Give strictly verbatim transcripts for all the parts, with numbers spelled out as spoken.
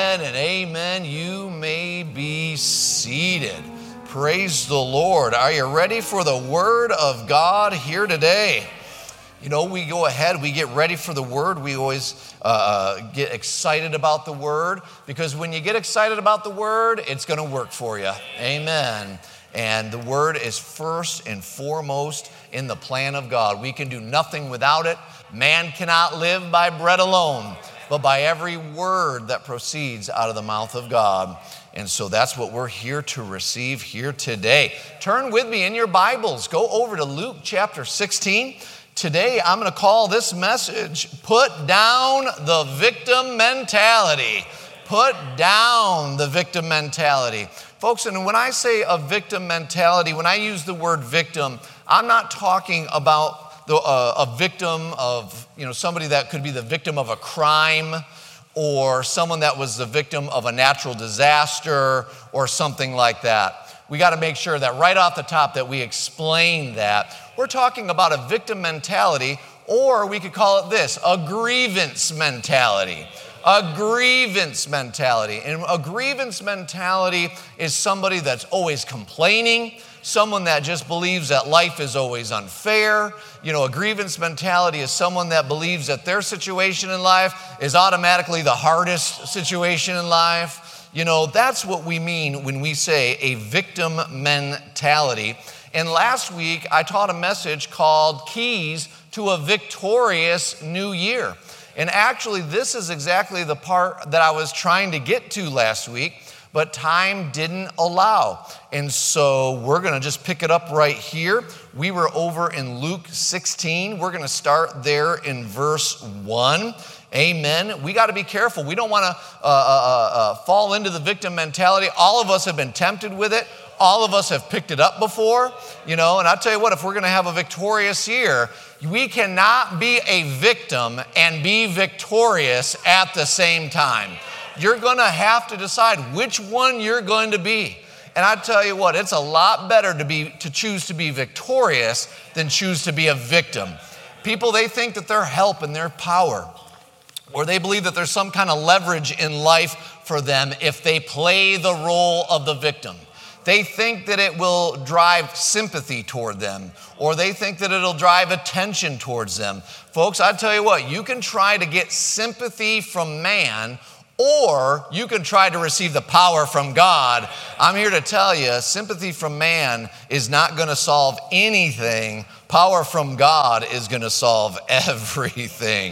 Amen and amen. You may be seated. Praise the Lord. Are you ready for the Word of God here today? You know, we go ahead, we get ready for the Word. We always uh, get excited about the Word, because when you get excited about the Word, it's going to work for you. Amen. And the Word is first and foremost in the plan of God. We can do nothing without it. Man cannot live by bread alone, but by every word that proceeds out of the mouth of God. And so that's what we're here to receive here today. Turn with me in your Bibles. Go over to Luke chapter sixteen. Today, I'm going to call this message, Put Down the Victim Mentality. Put down the victim mentality. Folks, and when I say a victim mentality, when I use the word victim, I'm not talking about the, uh, a victim of, you know, somebody that could be the victim of a crime, or someone that was the victim of a natural disaster or something like that. We got to make sure that right off the top that we explain that. We're talking about a victim mentality, or we could call it this, a grievance mentality. A grievance mentality. And a grievance mentality is somebody that's always complaining, someone that just believes that life is always unfair. You know, a grievance mentality is someone that believes that their situation in life is automatically the hardest situation in life. You know, that's what we mean when we say a victim mentality. And last week, I taught a message called Keys to a Victorious New Year. And actually, this is exactly the part that I was trying to get to last week, but time didn't allow. And so we're going to just pick it up right here. We were over in Luke sixteen. We're going to start there in verse one. Amen. We got to be careful. We don't want to uh, uh, uh, fall into the victim mentality. All of us have been tempted with it. All of us have picked it up before, you know, and I'll tell you what, if we're going to have a victorious year, we cannot be a victim and be victorious at the same time. You're going to have to decide which one you're going to be. And I tell you what, it's a lot better to be to choose to be victorious than choose to be a victim. People, they think that their help and their power, or they believe that there's some kind of leverage in life for them if they play the role of the victim. They think that it will drive sympathy toward them, or they think that it'll drive attention towards them. Folks, I tell you what, you can try to get sympathy from man, or you can try to receive the power from God. I'm here to tell you, sympathy from man is not going to solve anything. Power from God is going to solve everything.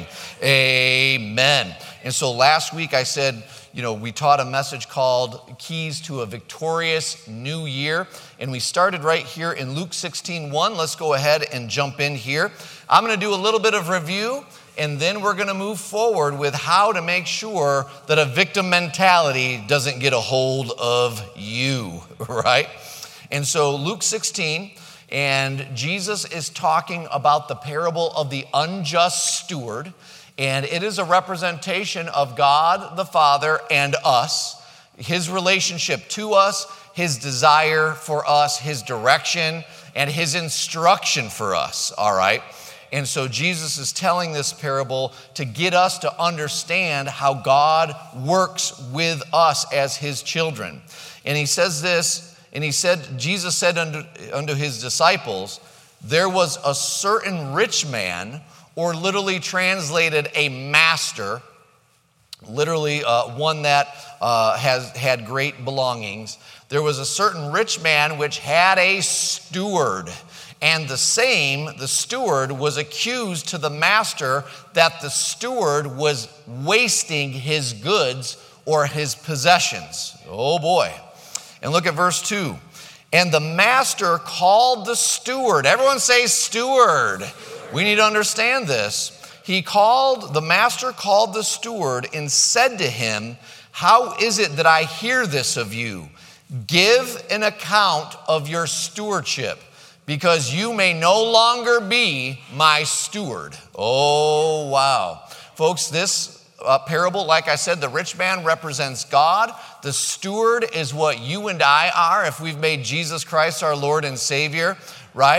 Amen. And so last week I said, you know, we taught a message called Keys to a Victorious New Year, and we started right here in Luke sixteen one. Let's go ahead and jump in here. I'm going to do a little bit of review, and then we're going to move forward with how to make sure that a victim mentality doesn't get a hold of you, right? And so Luke sixteen, and Jesus is talking about the parable of the unjust steward. And it is a representation of God the Father and us, his relationship to us, his desire for us, his direction, and his instruction for us, all right? And so Jesus is telling this parable to get us to understand how God works with us as his children. And he says this, and he said, Jesus said unto, unto his disciples, there was a certain rich man, or literally translated a master, literally uh, one that uh, has had great belongings. There was a certain rich man which had a steward, and the same, the steward, was accused to the master that the steward was wasting his goods or his possessions. Oh boy. And look at verse two. And the master called the steward. Everyone say steward. We need to understand this. He called, the master called the steward and said to him, how is it that I hear this of you? Give an account of your stewardship, because you may no longer be my steward. Oh, wow. Folks, this uh, parable, like I said, the rich man represents God. The steward is what you and I are if we've made Jesus Christ our Lord and Savior, right?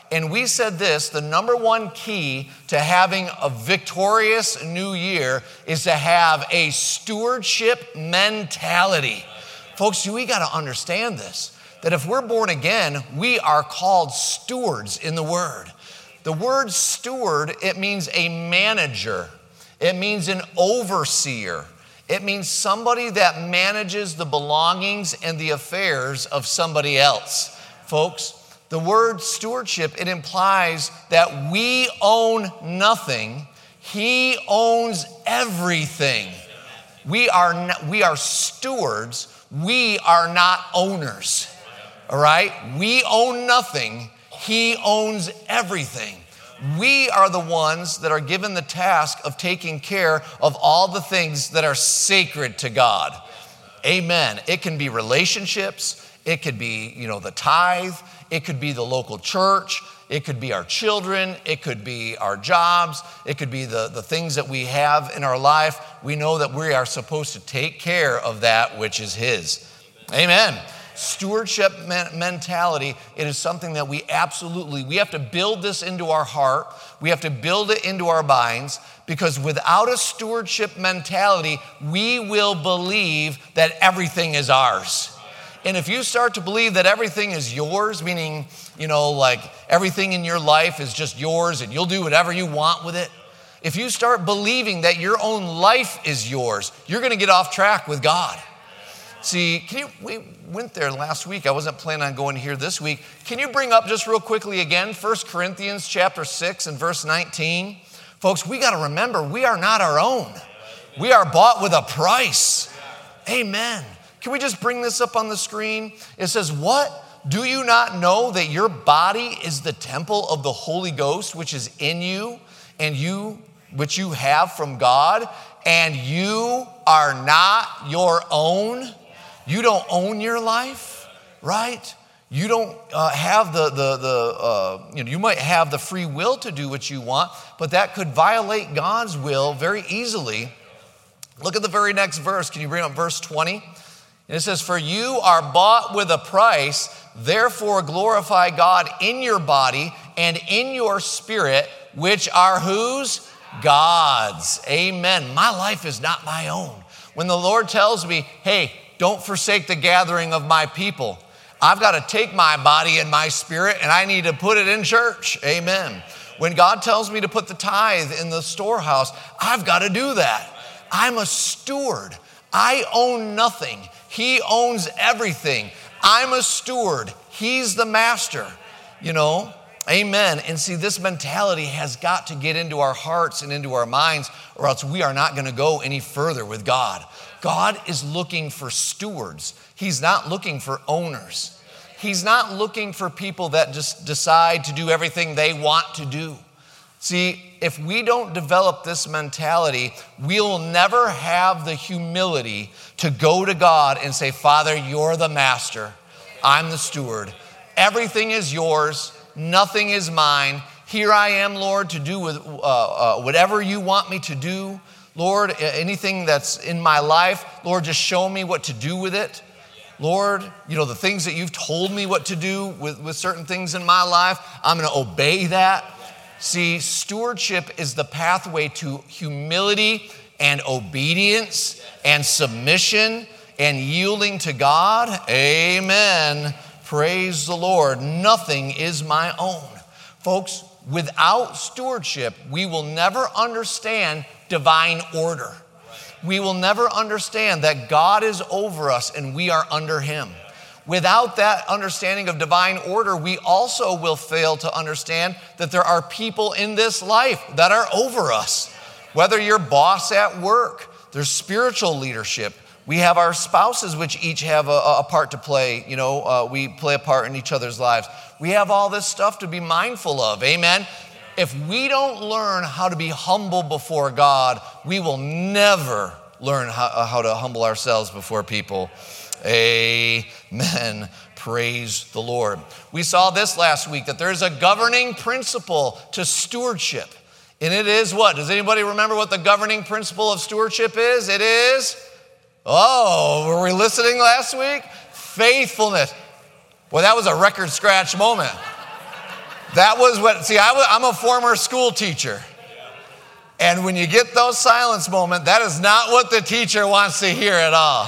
And we said this, the number one key to having a victorious new year is to have a stewardship mentality. Folks, we got to understand this, that if we're born again, we are called stewards in the word. The word steward, it means a manager. It means an overseer. It means somebody that manages the belongings and the affairs of somebody else. Folks, the word stewardship, it implies that we own nothing. He owns everything. We are, we are stewards. We are not owners. All right? We own nothing. He owns everything. We are the ones that are given the task of taking care of all the things that are sacred to God. Amen. It can be relationships. It could be, you know, the tithe. It could be the local church. It could be our children. It could be our jobs. It could be the, the things that we have in our life. We know that we are supposed to take care of that which is His. Amen. Stewardship mentality, it is something that we absolutely, we have to build this into our heart. We have to build it into our minds, because without a stewardship mentality, we will believe that everything is ours. And if you start to believe that everything is yours, meaning, you know, like everything in your life is just yours and you'll do whatever you want with it. If you start believing that your own life is yours, you're going to get off track with God. See, can you, we went there last week. I wasn't planning on going here this week. Can you bring up just real quickly again, First Corinthians chapter six and verse nineteen? Folks, we got to remember, we are not our own. We are bought with a price. Amen. Can we just bring this up on the screen? It says, what? Do you not know that your body is the temple of the Holy Ghost, which is in you, and you, which you have from God, and you are not your own? You don't own your life, right? You don't uh, have the, the, the uh, you know, you might have the free will to do what you want, but that could violate God's will very easily. Look at the very next verse. Can you bring up verse twenty? And it says, for you are bought with a price, therefore glorify God in your body and in your spirit, which are whose? God's. Amen. My life is not my own. When the Lord tells me, hey, don't forsake the gathering of my people, I've got to take my body and my spirit and I need to put it in church. Amen. When God tells me to put the tithe in the storehouse, I've got to do that. I'm a steward. I own nothing. He owns everything. I'm a steward. He's the master, you know. Amen. And see, this mentality has got to get into our hearts and into our minds, or else we are not going to go any further with God. God is looking for stewards. He's not looking for owners. He's not looking for people that just decide to do everything they want to do. See, if we don't develop this mentality, we'll never have the humility to go to God and say, Father, you're the master. I'm the steward. Everything is yours. Nothing is mine. Here I am, Lord, to do with uh, uh, whatever you want me to do. Lord, anything that's in my life, Lord, just show me what to do with it. Lord, you know, the things that you've told me what to do with, with certain things in my life, I'm going to obey that. See, stewardship is the pathway to humility and obedience and submission and yielding to God. Amen. Praise the Lord. Nothing is my own. Folks, without stewardship, we will never understand divine order. We will never understand that God is over us and we are under Him. Without that understanding of divine order, we also will fail to understand that there are people in this life that are over us. Whether you're boss at work, there's spiritual leadership. We have our spouses, which each have a, a part to play. You know, uh, we play a part in each other's lives. We have all this stuff to be mindful of. Amen. If we don't learn how to be humble before God, we will never learn how, how to humble ourselves before people. Amen. Praise the Lord. We saw this last week, that there's a governing principle to stewardship. And it is what? Does anybody remember what the governing principle of stewardship is? It is, oh, were we listening last week? Faithfulness. Well, that was a record scratch moment. That was what, see, I was, I'm a former school teacher. And when you get those silence moments, that is not what the teacher wants to hear at all.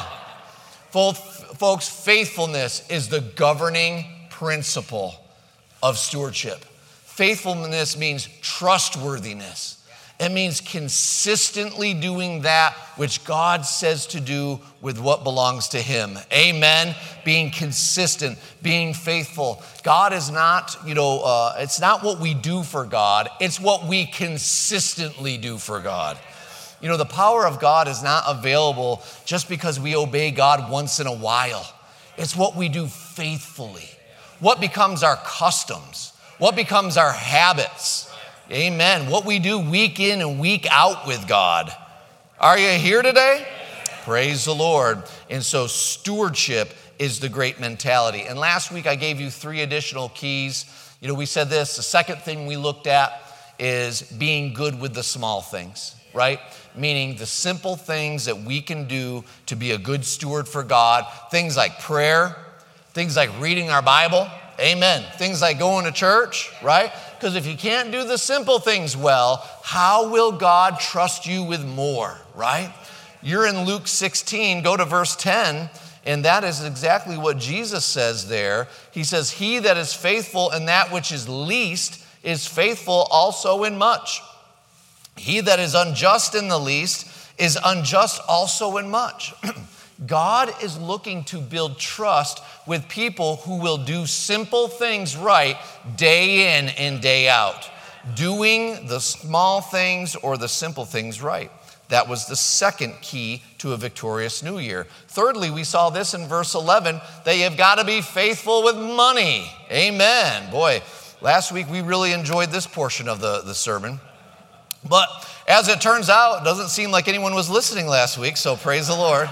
Folks, faithfulness is the governing principle of stewardship. Faithfulness means trustworthiness. It means consistently doing that which God says to do with what belongs to him. Amen. Being consistent, being faithful. God is not, you know, uh, it's not what we do for God. It's what we consistently do for God. You know, the power of God is not available just because we obey God once in a while. It's what we do faithfully. What becomes our customs? What becomes our habits? Amen. What we do week in and week out with God. Are you here today? Praise the Lord. And so stewardship is the great mentality. And last week I gave you three additional keys. You know, we said this. The second thing we looked at is being good with the small things, right? Meaning the simple things that we can do to be a good steward for God. Things like prayer, things like reading our Bible. Amen. Things like going to church, right? Because if you can't do the simple things well, how will God trust you with more, right? You're in Luke sixteen, go to verse ten, and that is exactly what Jesus says there. He says, he that is faithful in that which is least is faithful also in much. He that is unjust in the least is unjust also in much. God is looking to build trust with people who will do simple things right day in and day out. Doing the small things or the simple things right. That was the second key to a victorious new year. Thirdly, we saw this in verse eleven, that you've got to be faithful with money. Amen. Boy, last week we really enjoyed this portion of the, the sermon. But as it turns out, it doesn't seem like anyone was listening last week, so praise the Lord.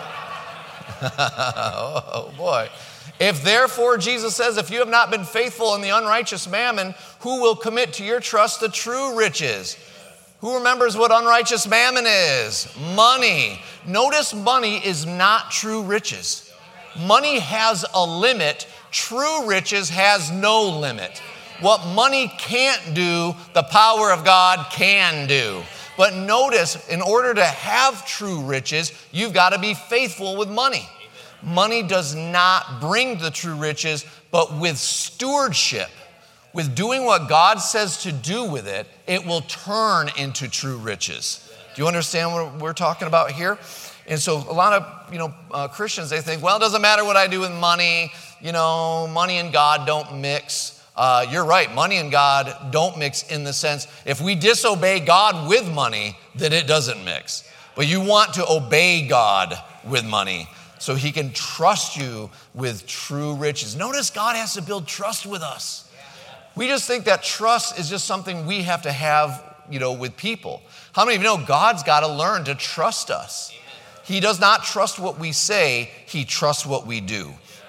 Oh boy. If therefore, Jesus says, if you have not been faithful in the unrighteous mammon, who will commit to your trust the true riches? Who remembers what unrighteous mammon is? Money. Notice money is not true riches. Money has a limit. True riches has no limit. What money can't do, the power of God can do. But notice, in order to have true riches, you've got to be faithful with money. Money does not bring the true riches, but with stewardship, with doing what God says to do with it, it will turn into true riches. Do you understand what we're talking about here? And so a lot of, you know, uh, Christians, they think, well, it doesn't matter what I do with money. You know, money and God don't mix. Uh, you're right, money and God don't mix in the sense, if we disobey God with money, then it doesn't mix. But you want to obey God with money so he can trust you with true riches. Notice God has to build trust with us. We just think that trust is just something we have to have, you know, with people. How many of you know God's got to learn to trust us? He does not trust what we say, he trusts what we do.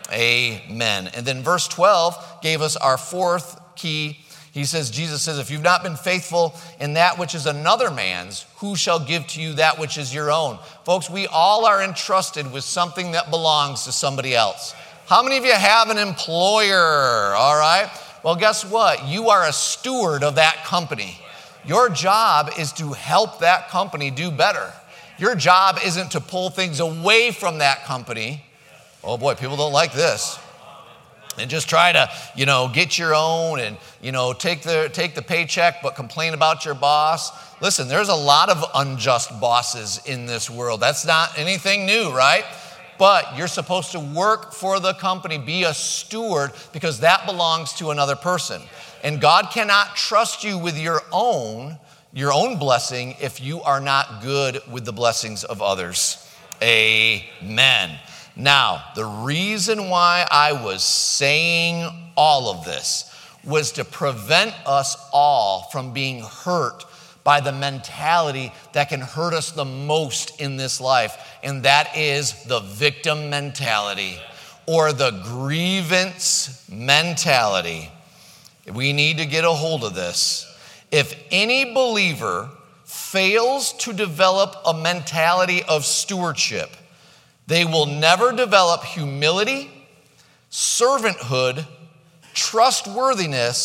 Amen. And then verse twelve gave us our fourth key. He says, Jesus says, if you've not been faithful in that which is another man's, who shall give to you that which is your own? Folks, we all are entrusted with something that belongs to somebody else. How many of you have an employer? All right. Well, guess what? You are a steward of that company. Your job is to help that company do better. Your job isn't to pull things away from that company. Oh boy, people don't like this. And just try to, you know, get your own and, you know, take the take the paycheck, but complain about your boss. Listen, there's a lot of unjust bosses in this world. That's not anything new, right? But you're supposed to work for the company, be a steward, because that belongs to another person. And God cannot trust you with your own, your own blessing if you are not good with the blessings of others. Amen. Now, the reason why I was saying all of this was to prevent us all from being hurt by the mentality that can hurt us the most in this life, and that is the victim mentality or the grievance mentality. We need to get a hold of this. If any believer fails to develop a mentality of stewardship, they will never develop humility, servanthood, trustworthiness,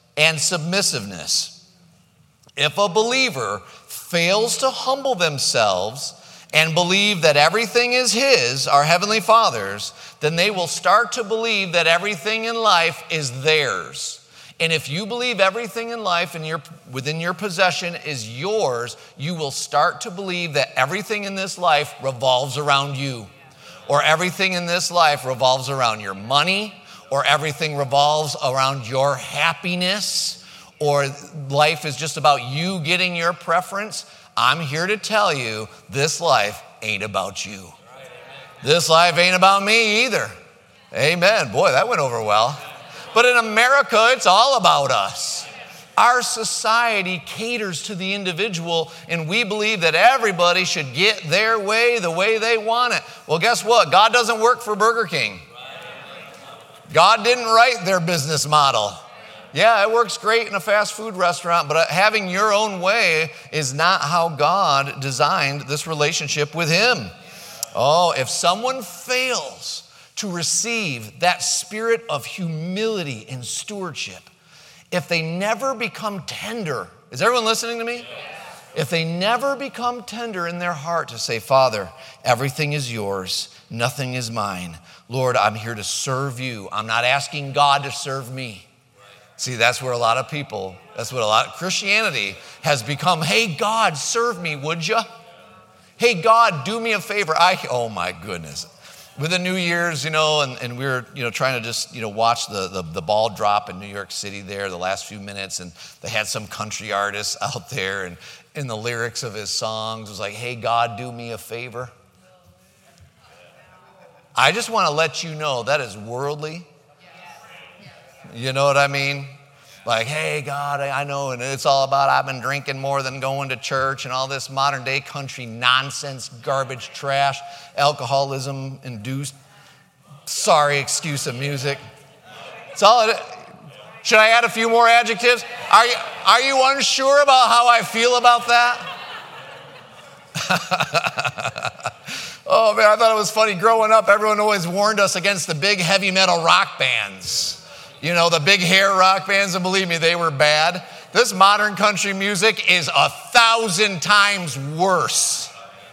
and submissiveness. If a believer fails to humble themselves and believe that everything is his, our Heavenly Father's, then they will start to believe that everything in life is theirs. And if you believe everything in life in your, within your possession is yours, you will start to believe that everything in this life revolves around you. Or everything in this life revolves around your money, or everything revolves around your happiness, or life is just about you getting your preference. I'm here to tell you, this life ain't about you. This life ain't about me either. Amen. Boy, that went over well. But in America, it's all about us. Our society caters to the individual, and we believe that everybody should get their way the way they want it. Well, guess what? God doesn't work for Burger King. God didn't write their business model. Yeah, it works great in a fast food restaurant, but having your own way is not how God designed this relationship with Him. Oh, if someone fails to receive that spirit of humility and stewardship, if they never become tender, is everyone listening to me? If they never become tender in their heart to say, Father, everything is yours, nothing is mine. Lord, I'm here to serve you. I'm not asking God to serve me. See, that's where a lot of people, that's what a lot of Christianity has become. Hey, God, serve me, would you? Hey, God, do me a favor. I, oh my goodness. With the New Year's, you know, and, and we were, you know, trying to just, you know, watch the, the, the ball drop in New York City there the last few minutes, and they had some country artist out there, and in the lyrics of his songs was like, hey, God, do me a favor. I just want to let you know that is worldly. You know what I mean? Like, hey, God, I know, and it's all about I've been drinking more than going to church and all this modern day country nonsense, garbage, trash, alcoholism-induced, sorry excuse of music. It's all it is. Should I add a few more adjectives? Are you, are you unsure about how I feel about that? Oh, man, I thought it was funny. Growing up, everyone always warned us against the big heavy metal rock bands. You know, the big hair rock bands, and believe me, they were bad. This modern country music is a thousand times worse.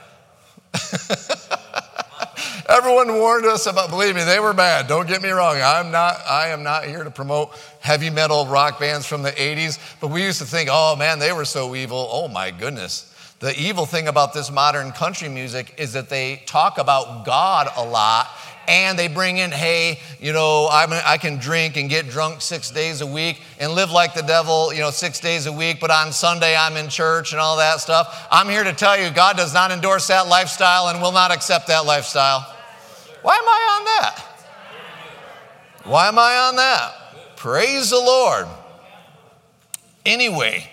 Everyone warned us about, believe me, they were bad. Don't get me wrong. I'm not, I am not here to promote heavy metal rock bands from the eighties, but we used to think, oh man, they were so evil. Oh my goodness. The evil thing about this modern country music is that they talk about God a lot, and they bring in, hey, you know, I'm, I can drink and get drunk six days a week and live like the devil, you know, six days a week, but on Sunday I'm in church and all that stuff. I'm here to tell you, God does not endorse that lifestyle and will not accept that lifestyle. Why am I on that? Why am I on that? Praise the Lord. Anyway,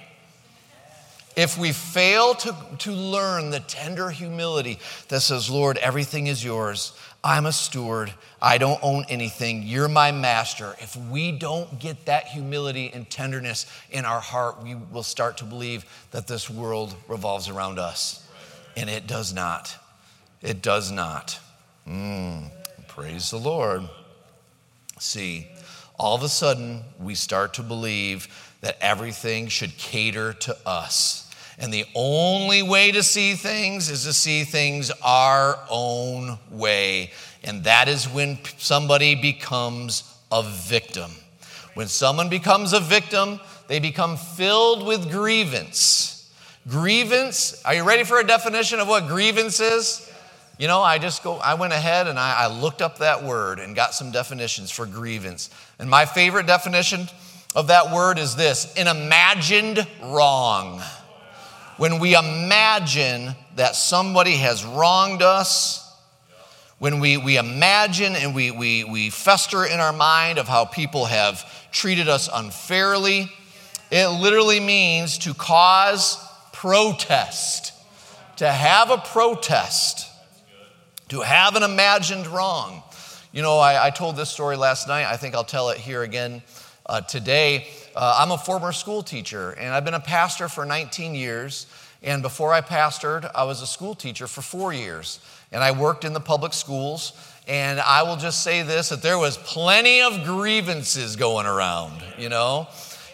if we fail to, to learn the tender humility that says, Lord, everything is yours. I'm a steward. I don't own anything. You're my master. If we don't get that humility and tenderness in our heart, we will start to believe that this world revolves around us. And it does not. It does not. Mm, praise the Lord. See, all of a sudden, we start to believe that everything should cater to us. And the only way to see things is to see things our own way. And that is when somebody becomes a victim. When someone becomes a victim, they become filled with grievance. Grievance, are you ready for a definition of what grievance is? You know, I just go, I went ahead and I, I looked up that word and got some definitions for grievance. And my favorite definition of that word is this: an imagined wrong. When we imagine that somebody has wronged us, when we, we imagine and we, we, we fester in our mind of how people have treated us unfairly, it literally means to cause protest, to have a protest, to have an imagined wrong. You know, I, I told this story last night. I think I'll tell it here again uh, today. Uh, I'm a former school teacher, and I've been a pastor for nineteen years. And before I pastored, I was a school teacher for four years. And I worked in the public schools. And I will just say this, that there was plenty of grievances going around, you know.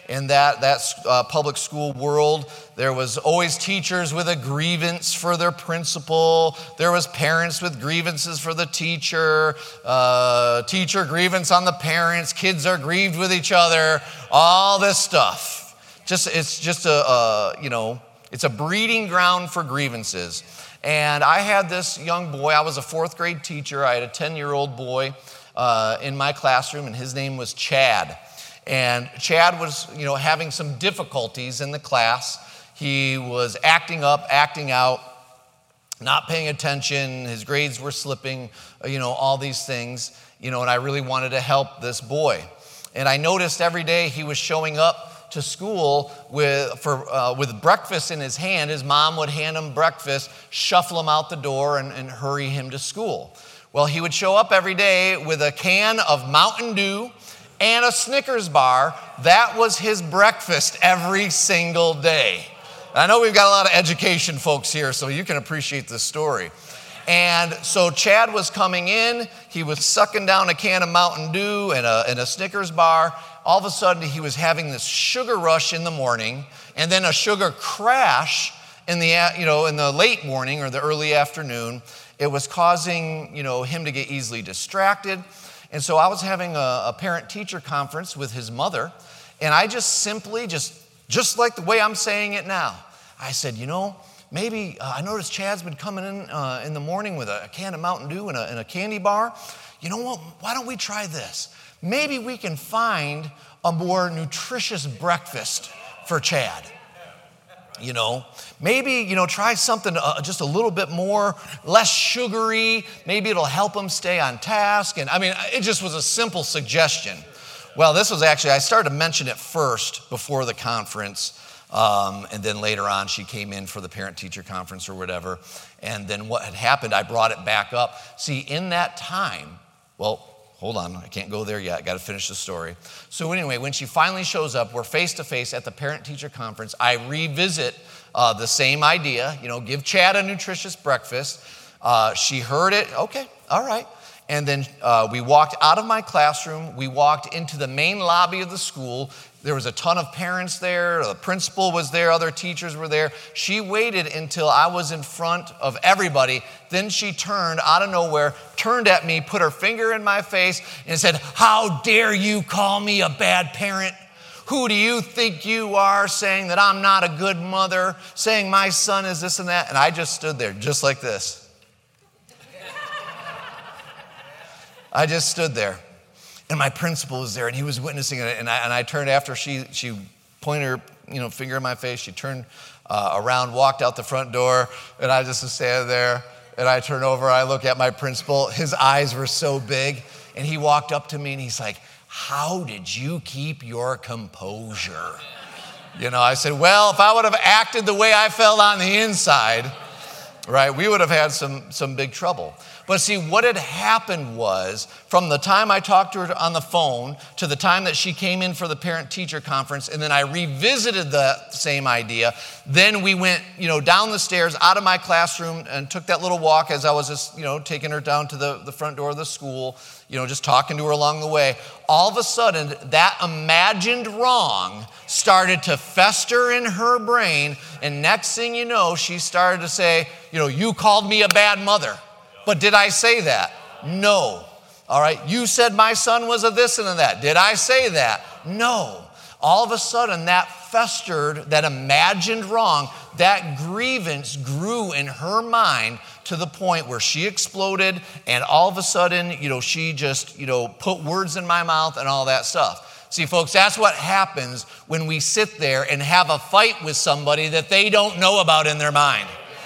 in that, that uh, public school world. There was always teachers with a grievance for their principal. There was parents with grievances for the teacher. Uh, teacher grievance on the parents. Kids are grieved with each other. All this stuff. Just it's just a, a you know it's a breeding ground for grievances. And I had this young boy. I was a fourth grade teacher. I had a ten-year-old boy uh, in my classroom, and his name was Chad. And Chad was, you know, having some difficulties in the class. He was acting up, acting out, not paying attention. His grades were slipping, you know, all these things, you know, and I really wanted to help this boy. And I noticed every day he was showing up to school with for uh, with breakfast in his hand. His mom would hand him breakfast, shuffle him out the door, and, and hurry him to school. Well, he would show up every day with a can of Mountain Dew and a Snickers bar. That was his breakfast every single day. I know we've got a lot of education folks here, so you can appreciate this story. And so Chad was coming in, he was sucking down a can of Mountain Dew and a, and a Snickers bar. All of a sudden, he was having this sugar rush in the morning, and then a sugar crash in the, you know, in the late morning or the early afternoon. It was causing, you know, him to get easily distracted. And so I was having a, a parent-teacher conference with his mother, and I just simply, just, just like the way I'm saying it now, I said, you know, maybe, uh, I noticed Chad's been coming in uh, in the morning with a, a can of Mountain Dew and a, and a candy bar. You know what, why don't we try this? Maybe we can find a more nutritious breakfast for Chad. You know, maybe, you know, try something uh, just a little bit more, less sugary. Maybe it'll help him stay on task. And I mean, it just was a simple suggestion. Well, this was actually, I started to mention it first before the conference. Um, and then later on, she came in for the parent-teacher conference or whatever. And then what had happened, I brought it back up. See, in that time, well, hold on, I can't go there yet. I got to finish the story. So anyway, when she finally shows up, we're face-to-face at the parent-teacher conference. I revisit uh, the same idea, you know, give Chad a nutritious breakfast. Uh, she heard it. Okay, all right. And then uh, we walked out of my classroom. We walked into the main lobby of the school. There was a ton of parents there. The principal was there. Other teachers were there. She waited until I was in front of everybody. Then she turned out of nowhere, turned at me, put her finger in my face, and said, "How dare you call me a bad parent? Who do you think you are, saying that I'm not a good mother, saying my son is this and that?" And I just stood there just like this. I just stood there. And my principal was there, and he was witnessing it. And I, and I turned after she she pointed her you know finger in my face. She turned uh, around, walked out the front door, and I just was standing there. And I turn over, I look at my principal. His eyes were so big, and he walked up to me, and he's like, "How did you keep your composure?" You know, I said, well, if I would have acted the way I felt on the inside, right, we would have had some some big trouble. But see, what had happened was, from the time I talked to her on the phone to the time that she came in for the parent-teacher conference, and then I revisited the same idea, then we went, you know, down the stairs, out of my classroom, and took that little walk as I was just, you know, taking her down to the, the front door of the school, you know, just talking to her along the way. All of a sudden, that imagined wrong started to fester in her brain, and next thing you know, she started to say, you know, "You called me a bad mother." But did I say that? No. All right. You said my son was a this and a that. Did I say that? No. All of a sudden, that festered, that imagined wrong, that grievance grew in her mind to the point where she exploded, and all of a sudden, you know, she just, you know, put words in my mouth and all that stuff. See, folks, that's what happens when we sit there and have a fight with somebody that they don't know about in their mind.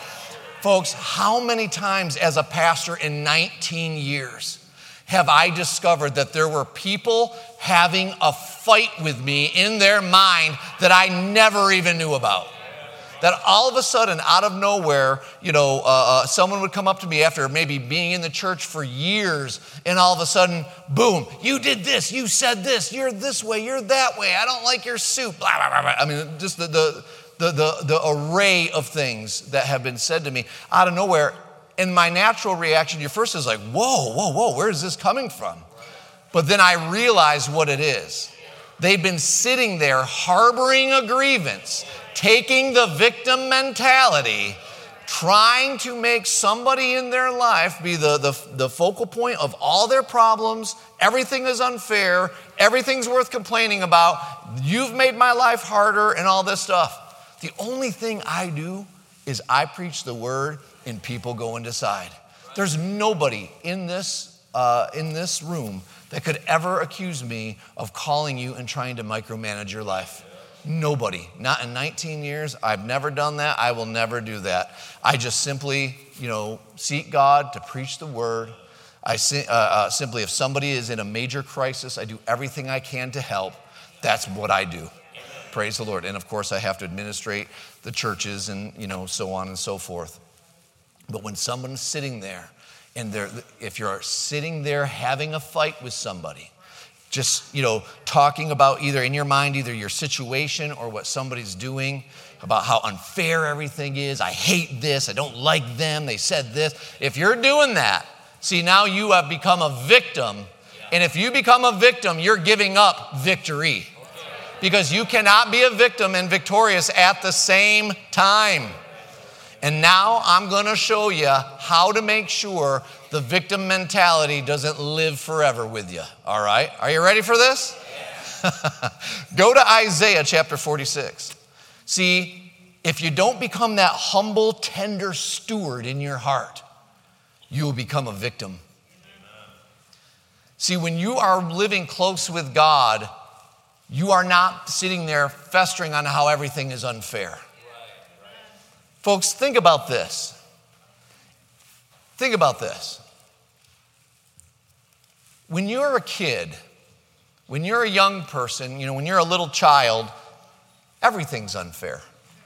Folks, how many times as a pastor in nineteen years have I discovered that there were people having a fight with me in their mind that I never even knew about? That all of a sudden, out of nowhere, you know, uh, uh, someone would come up to me after maybe being in the church for years, and all of a sudden, boom, "You did this, you said this, you're this way, you're that way, I don't like your suit," blah, blah, blah, blah. I mean, just the... the The, the, the array of things that have been said to me out of nowhere. And my natural reaction, your first is like, whoa, whoa, whoa, where is this coming from? But then I realize what it is. They've been sitting there harboring a grievance, taking the victim mentality, trying to make somebody in their life be the, the, the focal point of all their problems. Everything is unfair. Everything's worth complaining about. You've made my life harder and all this stuff. The only thing I do is I preach the word and people go and decide. There's nobody in this, uh, in this room that could ever accuse me of calling you and trying to micromanage your life. Nobody. Not in nineteen years. I've never done that. I will never do that. I just simply, you know, seek God to preach the word. I uh, uh, simply, if somebody is in a major crisis, I do everything I can to help. That's what I do. Praise the Lord. And of course, I have to administrate the churches and, you know, so on and so forth. But when someone's sitting there, and they're, if you're sitting there having a fight with somebody, just, you know, talking about either in your mind, either your situation or what somebody's doing, about how unfair everything is. I hate this. I don't like them. They said this. If you're doing that, see, now you have become a victim. And if you become a victim, you're giving up victory. Because you cannot be a victim and victorious at the same time. And now I'm going to show you how to make sure the victim mentality doesn't live forever with you. All right? Are you ready for this? Yeah. Go to Isaiah chapter forty-six. See, if you don't become that humble, tender steward in your heart, you will become a victim. See, when you are living close with God, you are not sitting there festering on how everything is unfair. Folks, think about this. Think about this. When you're a kid, when you're a young person, you know, when you're a little child, everything's unfair.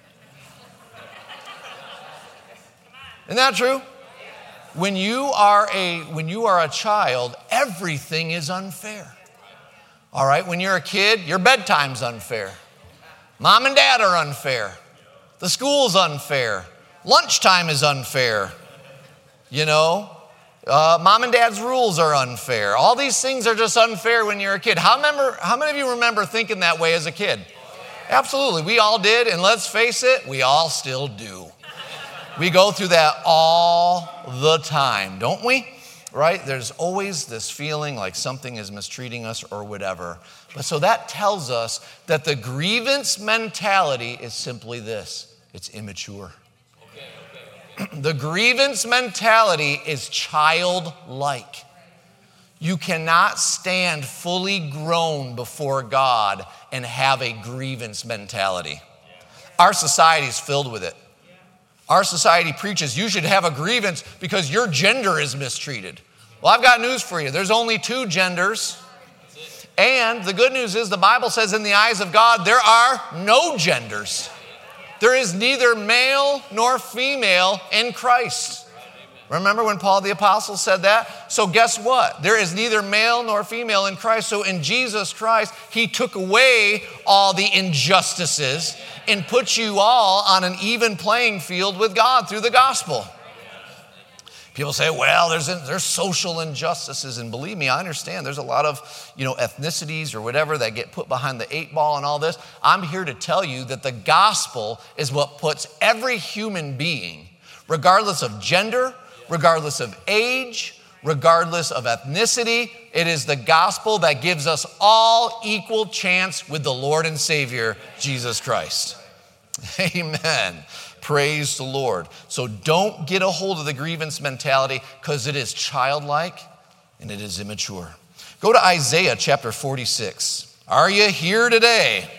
Isn't that true? When you are a when you are a child, everything is unfair. All right, when you're a kid, your bedtime's unfair. Mom and dad are unfair. The school's unfair. Lunchtime is unfair. You know, uh, mom and dad's rules are unfair. All these things are just unfair when you're a kid. How, remember, how many of you remember thinking that way as a kid? Absolutely. We all did, and let's face it, we all still do. We go through that all the time, don't we? Right? There's always this feeling like something is mistreating us or whatever. But so that tells us that the grievance mentality is simply this. It's immature. Okay, okay, okay. The grievance mentality is childlike. You cannot stand fully grown before God and have a grievance mentality. Our society is filled with it. Our society preaches you should have a grievance because your gender is mistreated. Well, I've got news for you. There's only two genders. And the good news is the Bible says in the eyes of God, there are no genders. There is neither male nor female in Christ. Remember when Paul the Apostle said that? So guess what? There is neither male nor female in Christ. So in Jesus Christ, he took away all the injustices and put you all on an even playing field with God through the gospel. People say, well, there's, there's social injustices. And believe me, I understand there's a lot of, you know, ethnicities or whatever that get put behind the eight ball and all this. I'm here to tell you that the gospel is what puts every human being, regardless of gender, regardless of age, regardless of ethnicity, it is the gospel that gives us all equal chance with the Lord and Savior, Jesus Christ. Amen. Praise the Lord. So don't get a hold of the grievance mentality because it is childlike and it is immature. Go to Isaiah chapter forty-six. Are you here today?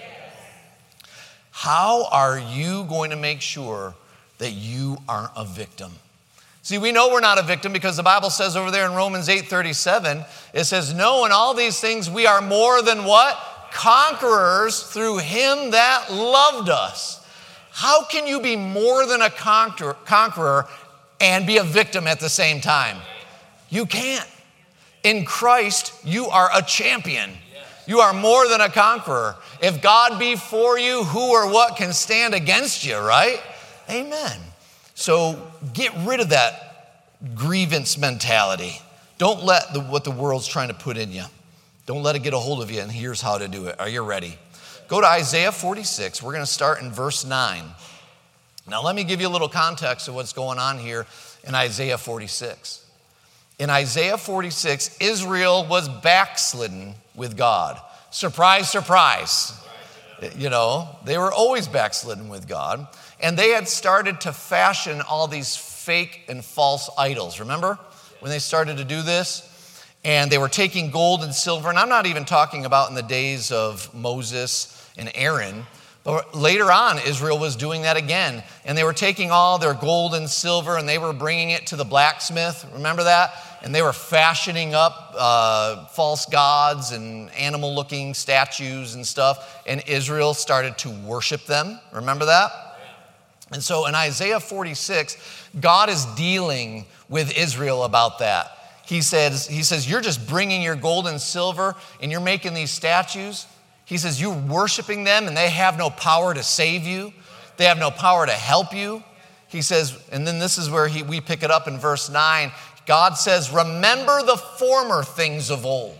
How are you going to make sure that you aren't a victim? See, we know we're not a victim because the Bible says over there in Romans eight thirty-seven, it says, no, in all these things we are more than what? Conquerors through him that loved us. How can you be more than a conqueror, conqueror and be a victim at the same time? You can't. In Christ, you are a champion. You are more than a conqueror. If God be for you, who or what can stand against you, right? Amen. So get rid of that grievance mentality. Don't let the, what the world's trying to put in you. Don't let it get a hold of you, and here's how to do it. Are you ready? Go to Isaiah forty-six. We're going to start in verse nine. Now, let me give you a little context of what's going on here in Isaiah forty-six. In Isaiah forty-six, Israel was backslidden with God. Surprise, surprise. You know, they were always backslidden with God. And they had started to fashion all these fake and false idols. Remember when they started to do this? And they were taking gold and silver. And I'm not even talking about in the days of Moses and Aaron. But later on, Israel was doing that again. And they were taking all their gold and silver and they were bringing it to the blacksmith. Remember that? And they were fashioning up uh, false gods and animal-looking statues and stuff. And Israel started to worship them. Remember that? And so in Isaiah forty-six, God is dealing with Israel about that. He says, he says, you're just bringing your gold and silver and you're making these statues. He says, you're worshiping them and they have no power to save you. They have no power to help you. He says, and then this is where he, we pick it up in verse nine. God says, remember the former things of old.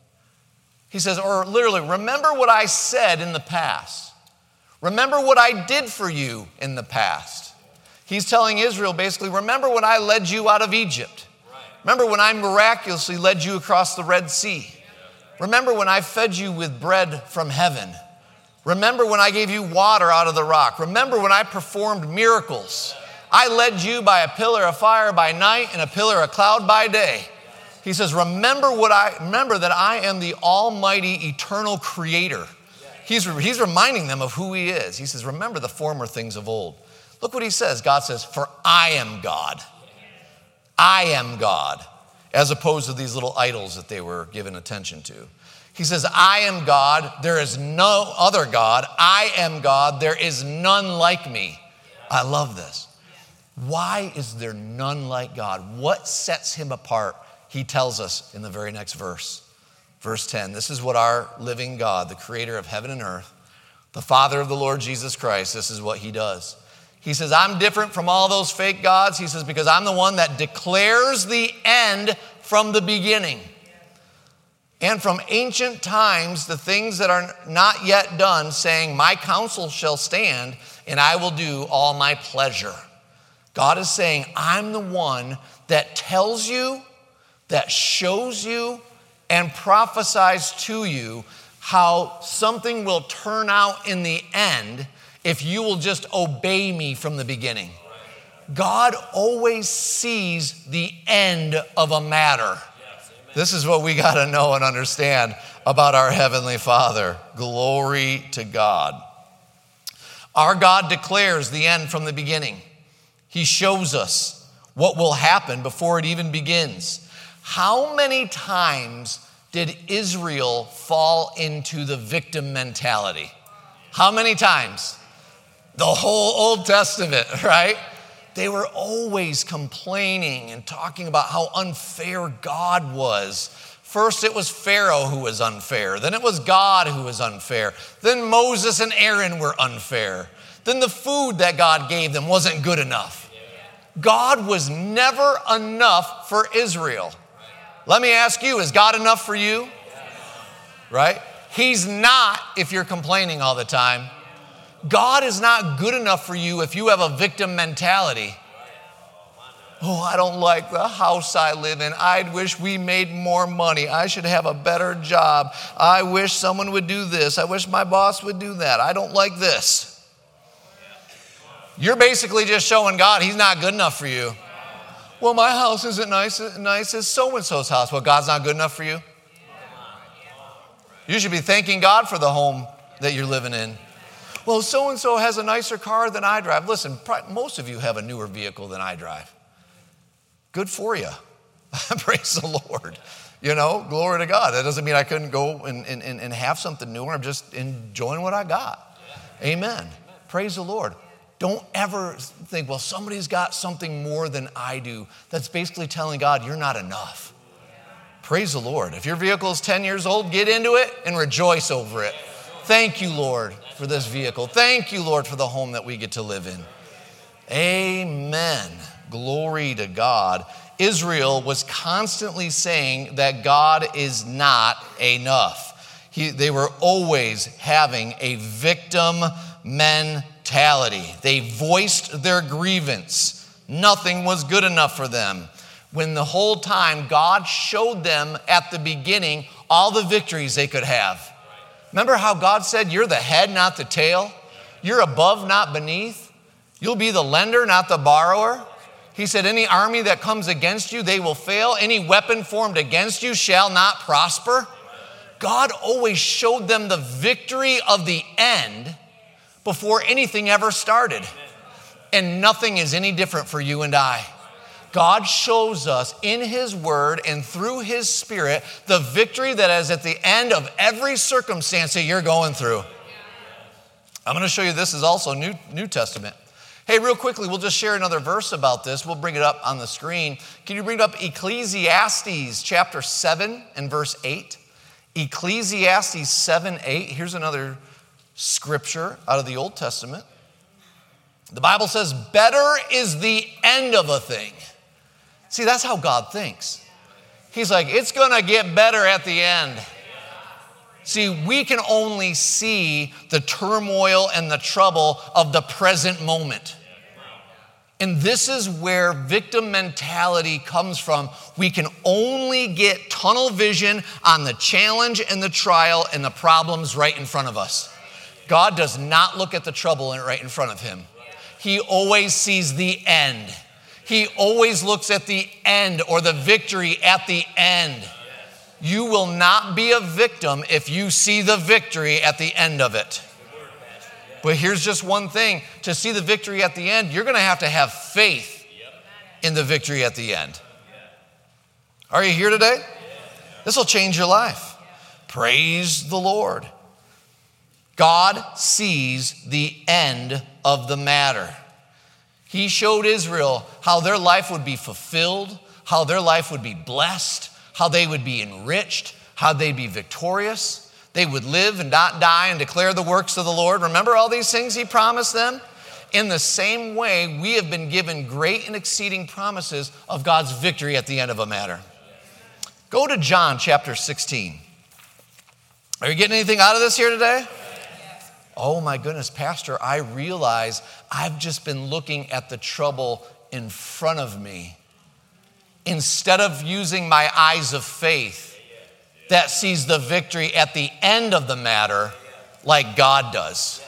He says, or literally, remember what I said in the past. Remember what I did for you in the past. He's telling Israel basically, remember when I led you out of Egypt. Remember when I miraculously led you across the Red Sea. Remember when I fed you with bread from heaven. Remember when I gave you water out of the rock. Remember when I performed miracles. I led you by a pillar of fire by night and a pillar of cloud by day. He says, remember what I remember that I am the almighty eternal creator. He's, he's reminding them of who he is. He says, remember the former things of old. Look what he says. God says, for I am God. I am God. As opposed to these little idols that they were giving attention to. He says, I am God. There is no other God. I am God. There is none like me. I love this. Why is there none like God? What sets him apart? He tells us in the very next verse. Verse ten, this is what our living God, the creator of heaven and earth, the Father of the Lord Jesus Christ, this is what he does. He says, I'm different from all those fake gods. He says, because I'm the one that declares the end from the beginning. And from ancient times, the things that are not yet done, saying, my counsel shall stand, and I will do all my pleasure. God is saying, I'm the one that tells you, that shows you, and prophesies to you how something will turn out in the end if you will just obey me from the beginning. God always sees the end of a matter. This is what we got to know and understand about our Heavenly Father. Glory to God. Our God declares the end from the beginning. He shows us what will happen before it even begins. How many times did Israel fall into the victim mentality? How many times? The whole Old Testament, right? They were always complaining and talking about how unfair God was. First, it was Pharaoh who was unfair. Then it was God who was unfair. Then Moses and Aaron were unfair. Then the food that God gave them wasn't good enough. God was never enough for Israel. Let me ask you, is God enough for you? Right? He's not if you're complaining all the time. God is not good enough for you if you have a victim mentality. Oh, I don't like the house I live in. I wish we made more money. I should have a better job. I wish someone would do this. I wish my boss would do that. I don't like this. You're basically just showing God he's not good enough for you. Well, my house isn't nice, nice as so-and-so's house. Well, God's not good enough for you. You should be thanking God for the home that you're living in. Well, so-and-so has a nicer car than I drive. Listen, most of you have a newer vehicle than I drive. Good for you. Praise the Lord. You know, glory to God. That doesn't mean I couldn't go and, and, and have something newer. I'm just enjoying what I got. Amen. Praise the Lord. Don't ever think, well, somebody's got something more than I do. That's basically telling God you're not enough. Praise the Lord. If your vehicle is ten years old, get into it and rejoice over it. Thank you, Lord, for this vehicle. Thank you, Lord, for the home that we get to live in. Amen. Glory to God. Israel was constantly saying that God is not enough. He, they were always having a victim mentality. They voiced their grievance. Nothing was good enough for them. When the whole time God showed them at the beginning all the victories they could have. Remember how God said, you're the head, not the tail? You're above, not beneath. You'll be the lender, not the borrower. He said, any army that comes against you, they will fail. Any weapon formed against you shall not prosper. God always showed them the victory of the end before anything ever started. And nothing is any different for you and I. God shows us in his word and through his spirit the victory that is at the end of every circumstance that you're going through. I'm going to show you this is also New, New Testament. Hey, real quickly, we'll just share another verse about this. We'll bring it up on the screen. Can you bring up Ecclesiastes chapter seven and verse eight? Ecclesiastes seven, eight. Here's another scripture out of the Old Testament. The Bible says, better is the end of a thing. See, that's how God thinks. He's like, it's going to get better at the end. See, we can only see the turmoil and the trouble of the present moment. And this is where victim mentality comes from. We can only get tunnel vision on the challenge and the trial and the problems right in front of us. God does not look at the trouble right in front of him. He always sees the end. He always looks at the end or the victory at the end. You will not be a victim if you see the victory at the end of it. But here's just one thing. To see the victory at the end, you're going to have to have faith in the victory at the end. Are you here today? This will change your life. Praise the Lord. God sees the end of the matter. He showed Israel how their life would be fulfilled, how their life would be blessed, how they would be enriched, how they'd be victorious. They would live and not die and declare the works of the Lord. Remember all these things he promised them? In the same way, we have been given great and exceeding promises of God's victory at the end of a matter. Go to John chapter sixteen. Are you getting anything out of this here today? Oh my goodness, Pastor, I realize I've just been looking at the trouble in front of me instead of using my eyes of faith that sees the victory at the end of the matter like God does.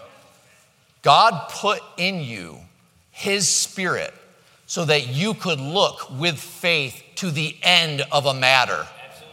God put in you his spirit so that you could look with faith to the end of a matter.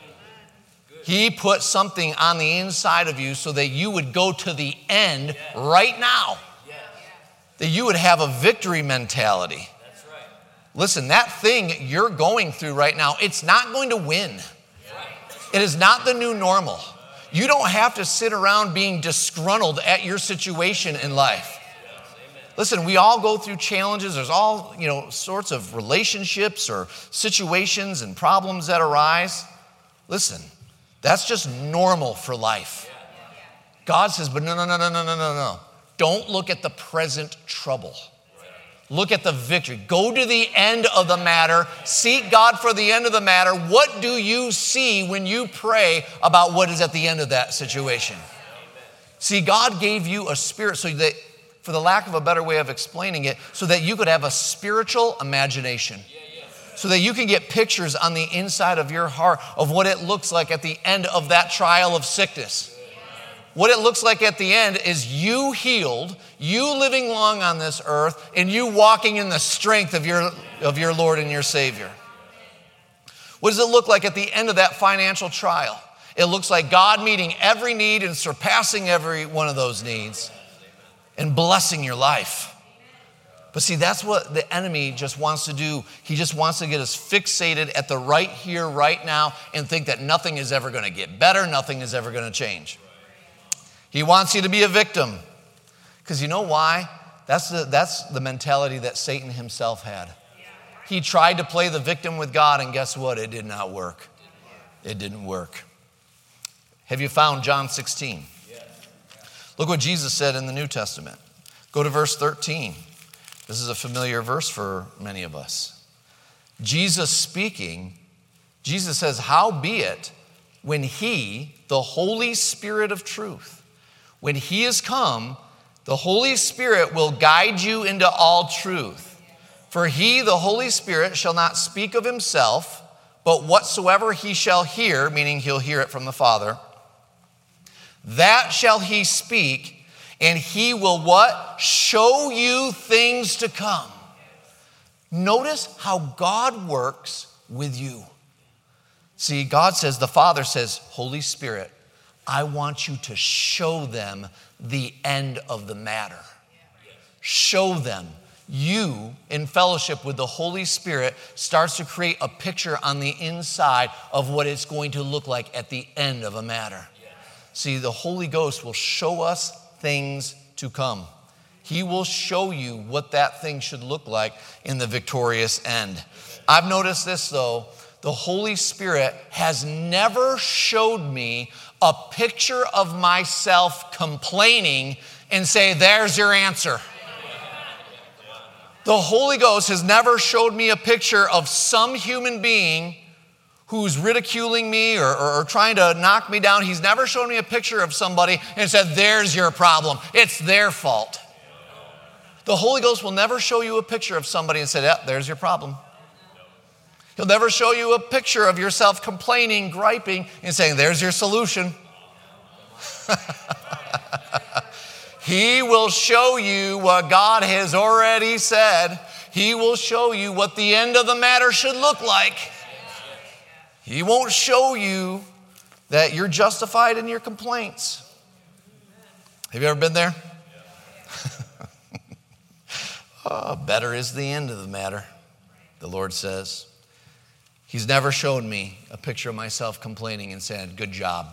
He put something on the inside of you so that you would go to the end right now. That you would have a victory mentality. Listen, that thing you're going through right now, it's not going to win. It is not the new normal. You don't have to sit around being disgruntled at your situation in life. Listen, we all go through challenges. There's all, you know, sorts of relationships or situations and problems that arise. Listen. That's just normal for life. God says, but no, no, no, no, no, no, no, no. Don't look at the present trouble. Look at the victory. Go to the end of the matter. Seek God for the end of the matter. What do you see when you pray about what is at the end of that situation? See, God gave you a spirit so that, for the lack of a better way of explaining it, so that you could have a spiritual imagination. So that you can get pictures on the inside of your heart of what it looks like at the end of that trial of sickness. What it looks like at the end is you healed, you living long on this earth, and you walking in the strength of your, of your Lord and your Savior. What does it look like at the end of that financial trial? It looks like God meeting every need and surpassing every one of those needs and blessing your life. But see, that's what the enemy just wants to do. He just wants to get us fixated at the right here, right now, and think that nothing is ever going to get better, nothing is ever going to change. He wants you to be a victim. Because you know why? That's the, that's the mentality that Satan himself had. He tried to play the victim with God, and guess what? It did not work. It didn't work. Have you found John sixteen? Look what Jesus said in the New Testament. Go to verse thirteen. This is a familiar verse for many of us. Jesus speaking, Jesus says, howbeit, when he, the Holy Spirit of truth, when he is come, the Holy Spirit will guide you into all truth. For he, the Holy Spirit, shall not speak of himself, but whatsoever he shall hear, meaning he'll hear it from the Father, that shall he speak, and he will what? Show you things to come. Notice how God works with you. See, God says, the Father says, Holy Spirit, I want you to show them the end of the matter. Show them. You, in fellowship with the Holy Spirit, starts to create a picture on the inside of what it's going to look like at the end of a matter. See, the Holy Ghost will show us things to come. He will show you what that thing should look like in the victorious end. I've noticed this, though. The Holy Spirit has never showed me a picture of myself complaining and say, there's your answer. The Holy Ghost has never showed me a picture of some human being who's ridiculing me or, or, or trying to knock me down. He's never shown me a picture of somebody and said, there's your problem. It's their fault. The Holy Ghost will never show you a picture of somebody and say, yeah, there's your problem. He'll never show you a picture of yourself complaining, griping, and saying, there's your solution. He will show you what God has already said. He will show you what the end of the matter should look like. He won't show you that you're justified in your complaints. Have you ever been there? Oh, better is the end of the matter, the Lord says. He's never shown me a picture of myself complaining and saying, good job.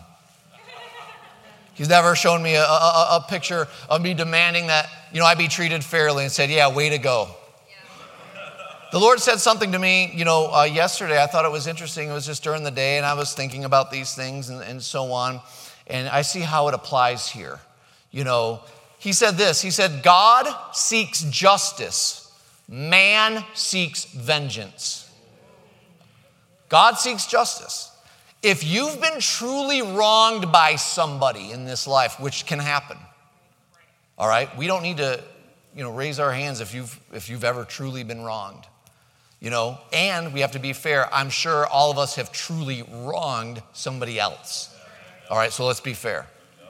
He's never shown me a, a, a picture of me demanding that, you know, I be treated fairly and said, yeah, way to go. The Lord said something to me, you know, uh, yesterday. I thought it was interesting. It was just during the day, and I was thinking about these things and, and so on. And I see how it applies here. You know, he said this. He said, God seeks justice. Man seeks vengeance. God seeks justice. If you've been truly wronged by somebody in this life, which can happen, all right, we don't need to, you know, raise our hands if you've if you've ever truly been wronged, you know, and we have to be fair. I'm sure all of us have truly wronged somebody else. All right, so let's be fair.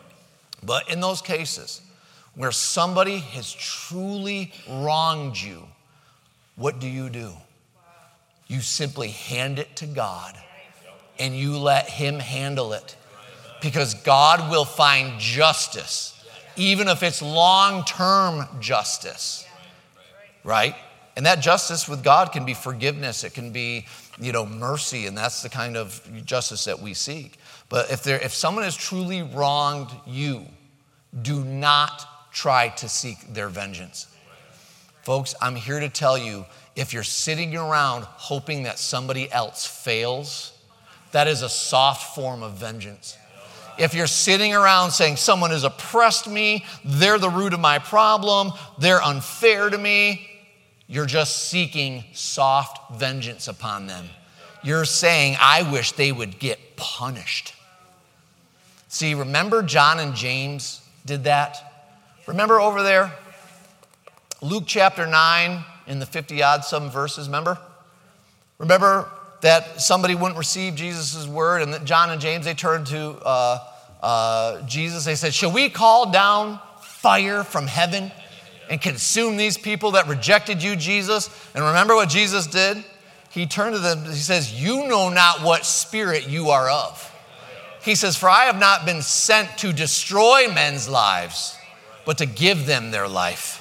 But in those cases where somebody has truly wronged you, what do you do? You simply hand it to God and you let him handle it, because God will find justice, even if it's long-term justice, right? And that justice with God can be forgiveness. It can be, you know, mercy, and that's the kind of justice that we seek. But if there, if someone has truly wronged you, do not try to seek their vengeance. Folks, I'm here to tell you, if you're sitting around hoping that somebody else fails, that is a soft form of vengeance. If you're sitting around saying someone has oppressed me, they're the root of my problem, they're unfair to me, you're just seeking soft vengeance upon them. You're saying, I wish they would get punished. See, remember John and James did that? Remember over there? Luke chapter nine, in the fifty-odd some verses, remember? Remember that somebody wouldn't receive Jesus' word, and that John and James, they turned to uh, uh, Jesus. They said, shall we call down fire from heaven and consume these people that rejected you, Jesus? And remember what Jesus did? He turned to them, he says, you know not what spirit you are of. He says, for I have not been sent to destroy men's lives, but to give them their life.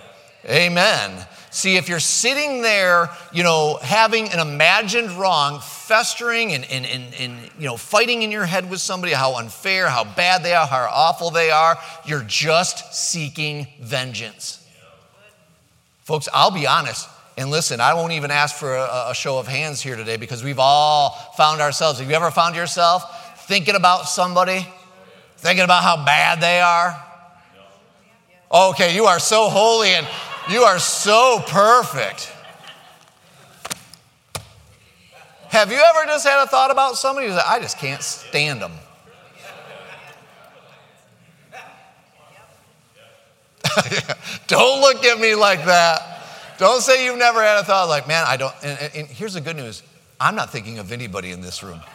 Amen. See, if you're sitting there, you know, having an imagined wrong, festering and, and, and, and, you know, fighting in your head with somebody, how unfair, how bad they are, how awful they are, you're just seeking vengeance. Folks, I'll be honest, and listen, I won't even ask for a, a show of hands here today, because we've all found ourselves. Have you ever found yourself thinking about somebody, thinking about how bad they are? Okay, you are so holy and you are so perfect. Have you ever just had a thought about somebody who's like, I just can't stand them? Don't look at me like that. Don't say you've never had a thought like, man, I don't. And, and here's the good news. I'm not thinking of anybody in this room.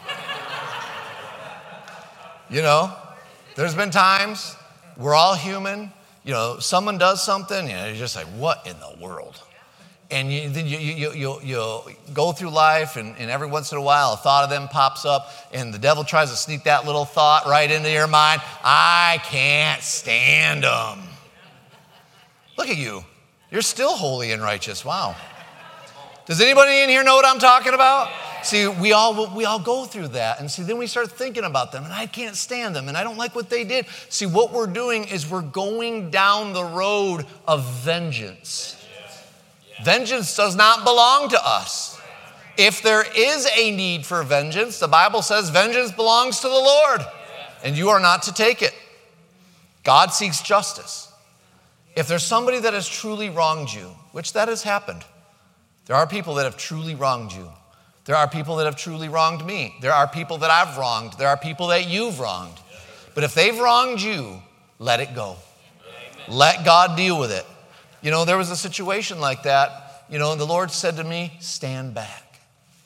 You know, there's been times, we're all human. You know, someone does something, you know, you're just like, what in the world? And you, then you, you, you, you go through life, and, and every once in a while, a thought of them pops up, and the devil tries to sneak that little thought right into your mind. I can't stand them. Look at you. You're still holy and righteous. Wow. Does anybody in here know what I'm talking about? See, we all we all go through that. And see, then we start thinking about them, and I can't stand them, and I don't like what they did. See, what we're doing is we're going down the road of vengeance. Vengeance does not belong to us. If there is a need for vengeance, the Bible says vengeance belongs to the Lord, and you are not to take it. God seeks justice. If there's somebody that has truly wronged you, which that has happened, there are people that have truly wronged you. There are people that have truly wronged me. There are people that I've wronged. There are people that you've wronged. But if they've wronged you, let it go. Let God deal with it. You know, there was a situation like that, you know, and the Lord said to me, stand back.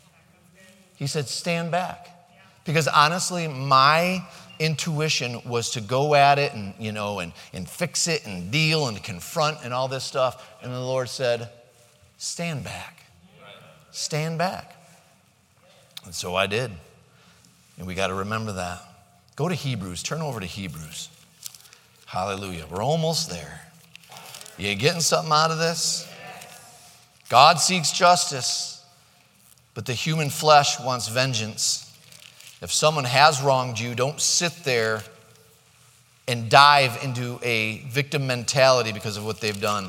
He said, stand back. Because honestly, my intuition was to go at it and, you know, and, and fix it and deal and confront and all this stuff. And the Lord said, stand back. Stand back. And so I did. And we got to remember that. Go to Hebrews. Turn over to Hebrews. Hallelujah. We're almost there. You getting something out of this? God seeks justice, but the human flesh wants vengeance. If someone has wronged you, don't sit there and dive into a victim mentality because of what they've done.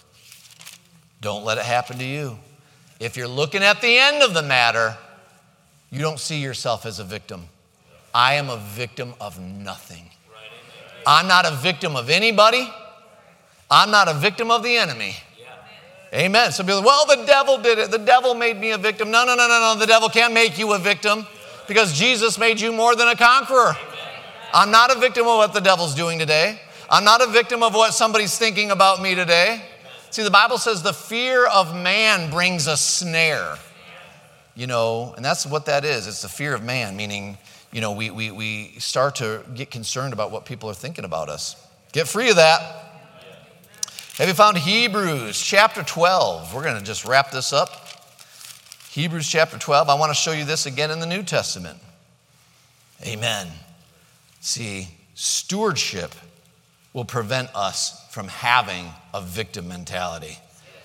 Don't let it happen to you. If you're looking at the end of the matter, you don't see yourself as a victim. I am a victim of nothing. I'm not a victim of anybody. I'm not a victim of the enemy. Amen. Some people, well, the devil did it. The devil made me a victim. No, no, no, no, no. The devil can't make you a victim because Jesus made you more than a conqueror. I'm not a victim of what the devil's doing today. I'm not a victim of what somebody's thinking about me today. See, the Bible says the fear of man brings a snare. You know, and that's what that is. It's the fear of man, meaning, you know, we, we, we start to get concerned about what people are thinking about us. Get free of that. Have you found Hebrews chapter twelve? We're going to just wrap this up. Hebrews chapter twelve. I want to show you this again in the New Testament. Amen. See, stewardship will prevent us from having a victim mentality.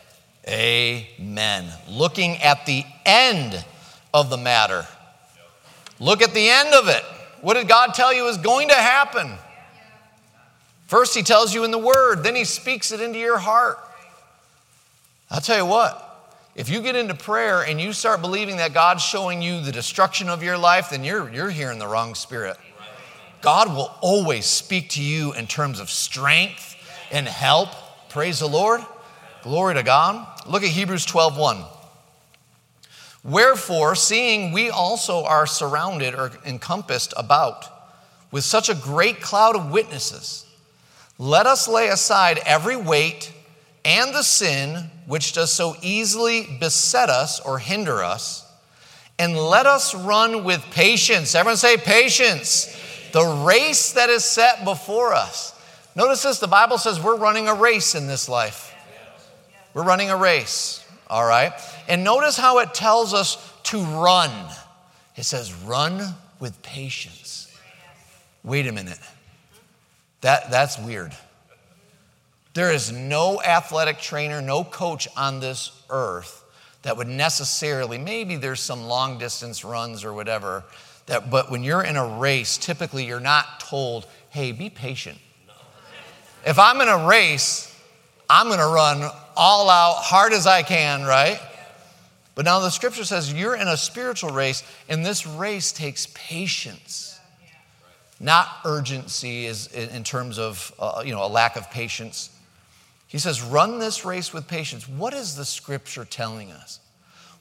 Amen. Looking at the end of the matter. Look at the end of it. What did God tell you is going to happen? First, he tells you in the Word. Then he speaks it into your heart. I'll tell you what. If you get into prayer and you start believing that God's showing you the destruction of your life, then you're, you're hearing the wrong spirit. God will always speak to you in terms of strength and help. Praise the Lord. Glory to God. Look at Hebrews twelve one. Wherefore, seeing we also are surrounded or encompassed about with such a great cloud of witnesses, let us lay aside every weight and the sin which does so easily beset us or hinder us, and let us run with patience. Everyone say patience. The race that is set before us. Notice this, the Bible says we're running a race in this life. We're running a race, all right? And notice how it tells us to run. It says run with patience. Wait a minute. That, that's weird. There is no athletic trainer, no coach on this earth that would necessarily, maybe there's some long distance runs or whatever, that, but when you're in a race, typically you're not told, hey, be patient. If I'm in a race, I'm going to run all out, hard as I can, right? But now the scripture says you're in a spiritual race, and this race takes patience. Not urgency is in terms of, uh, you know, a lack of patience. He says, run this race with patience. What is the scripture telling us?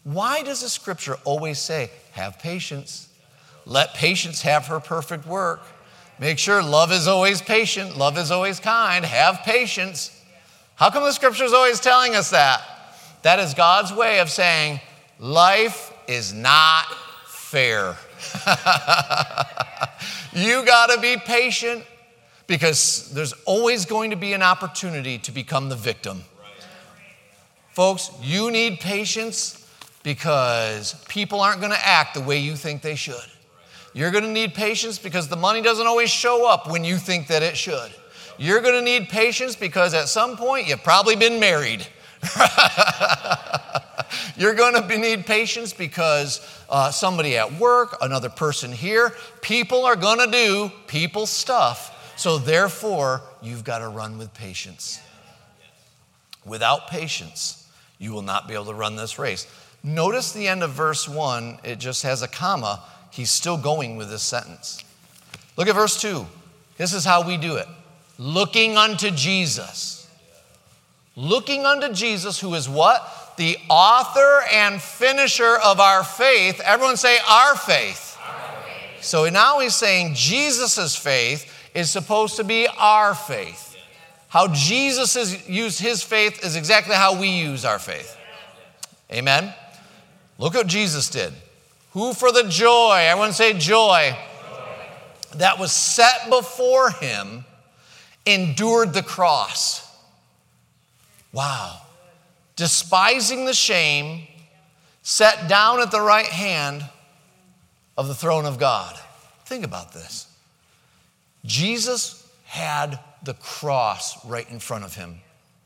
Why does the scripture always say, have patience? Let patience have her perfect work. Make sure love is always patient. Love is always kind. Have patience. How come the scripture is always telling us that? That is God's way of saying, life is not fair. You got to be patient because there's always going to be an opportunity to become the victim. Folks, you need patience because people aren't going to act the way you think they should. You're going to need patience because the money doesn't always show up when you think that it should. You're going to need patience because at some point you've probably been married. You're going to be, need patience because uh, somebody at work, another person here, people are going to do people stuff. So therefore, you've got to run with patience. Without patience, you will not be able to run this race. Notice the end of verse one, it just has a comma. He's still going with this sentence. Look at verse two. This is how we do it. Looking unto Jesus. Looking unto Jesus, who is what? The author and finisher of our faith. Everyone say, our faith. Our faith. So now he's saying Jesus' faith is supposed to be our faith. How Jesus has used his faith is exactly how we use our faith. Amen? Look what Jesus did. Who for the joy, everyone say joy, joy, that was set before him, endured the cross. Wow. Despising the shame, sat down at the right hand of the throne of God. Think about this. Jesus had the cross right in front of him.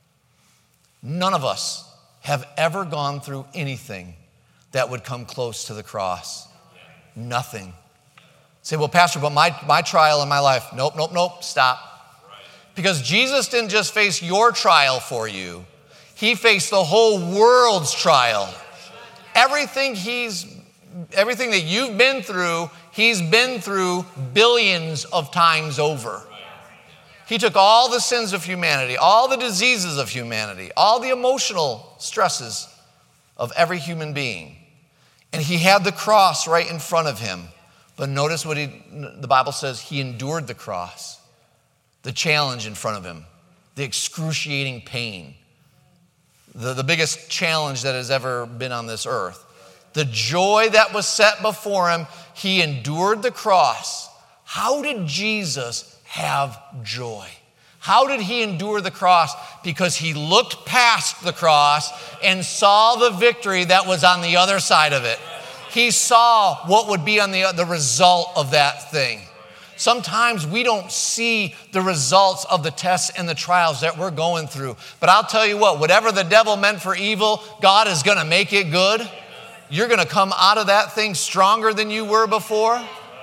None of us have ever gone through anything that would come close to the cross. Nothing. Say, well, Pastor, but my, my trial in my life. Nope, nope, nope, stop. Because Jesus didn't just face your trial for you. He faced the whole world's trial. Everything he's, everything that you've been through, he's been through billions of times over. He took all the sins of humanity, all the diseases of humanity, all the emotional stresses of every human being. And he had the cross right in front of him. But notice what he, the Bible says, he endured the cross, the challenge in front of him, the excruciating pain, the, the biggest challenge that has ever been on this earth. The joy that was set before him, he endured the cross. How did Jesus have joy? How did he endure the cross? Because he looked past the cross and saw the victory that was on the other side of it. He saw what would be on the, the result of that thing. Sometimes we don't see the results of the tests and the trials that we're going through. But I'll tell you what, whatever the devil meant for evil, God is going to make it good. You're going to come out of that thing stronger than you were before.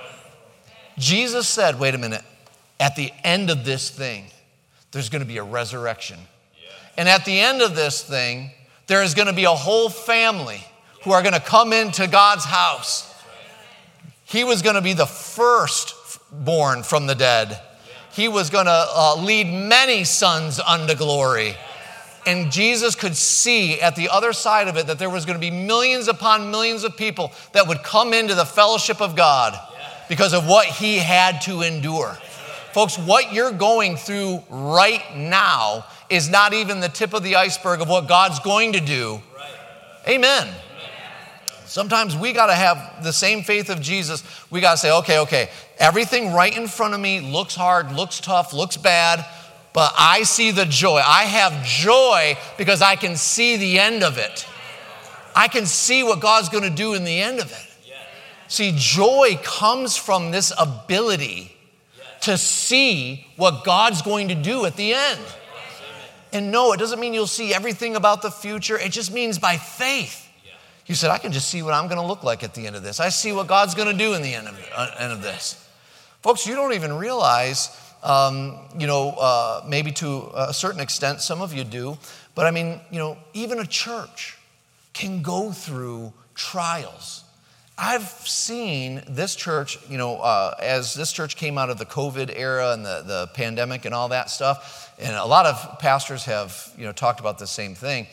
Jesus said, wait a minute, at the end of this thing, there's going to be a resurrection. And at the end of this thing, there is going to be a whole family who are going to come into God's house. He was going to be the first born from the dead. He was going to uh, lead many sons unto glory. And Jesus could see at the other side of it that there was going to be millions upon millions of people that would come into the fellowship of God because of what he had to endure. Folks, what you're going through right now is not even the tip of the iceberg of what God's going to do. Amen. Sometimes we got to have the same faith of Jesus. We got to say, okay, okay, everything right in front of me looks hard, looks tough, looks bad, but I see the joy. I have joy because I can see the end of it. I can see what God's going to do in the end of it. See, joy comes from this ability to see what God's going to do at the end. And no, it doesn't mean you'll see everything about the future. It just means by faith. You said, I can just see what I'm going to look like at the end of this. I see what God's going to do in the end of, uh, end of this. Folks, you don't even realize, um, you know, uh, maybe to a certain extent, some of you do, but I mean, you know, even a church can go through trials. I've seen this church, you know, uh, as this church came out of the COVID era and the, the pandemic and all that stuff, and a lot of pastors have, you know, talked about the same thing.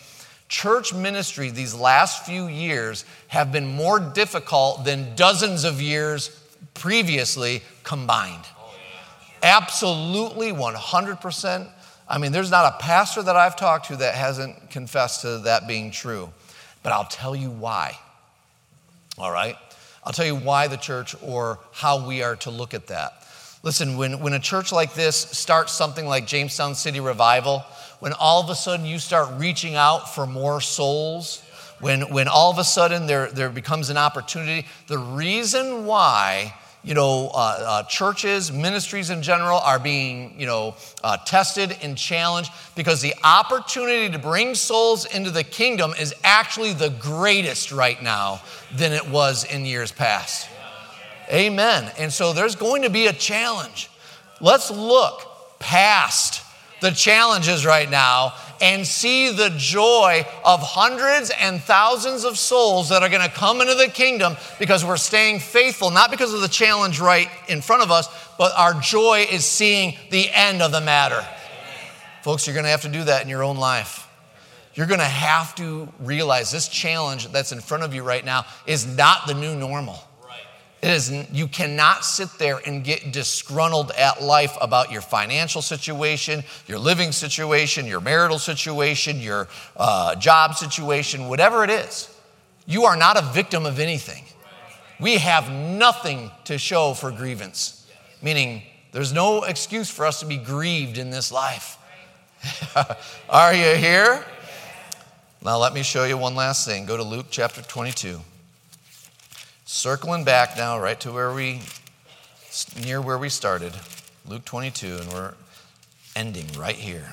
church ministry these last few years have been more difficult than dozens of years previously combined. Absolutely, one hundred percent. I mean, there's not a pastor that I've talked to that hasn't confessed to that being true. But I'll tell you why. All right? I'll tell you why the church or how we are to look at that. Listen, when, when a church like this starts something like Jamestown City Revival, when all of a sudden you start reaching out for more souls, when, when all of a sudden there, there becomes an opportunity, the reason why you know, uh, uh, churches, ministries in general are being, you know, uh, tested and challenged because the opportunity to bring souls into the kingdom is actually the greatest right now than it was in years past. Amen. And so there's going to be a challenge. Let's look past the challenges right now and see the joy of hundreds and thousands of souls that are going to come into the kingdom because we're staying faithful, not because of the challenge right in front of us, but our joy is seeing the end of the matter. Folks, you're going to have to do that in your own life. You're going to have to realize this challenge that's in front of you right now is not the new normal. It is, you cannot sit there and get disgruntled at life about your financial situation, your living situation, your marital situation, your uh, job situation, whatever it is. You are not a victim of anything. We have nothing to show for grievance, meaning there's no excuse for us to be grieved in this life. Are you here? Now let me show you one last thing. Go to Luke chapter twenty-two. Circling back now right to where we, near where we started, Luke twenty-two, and we're ending right here.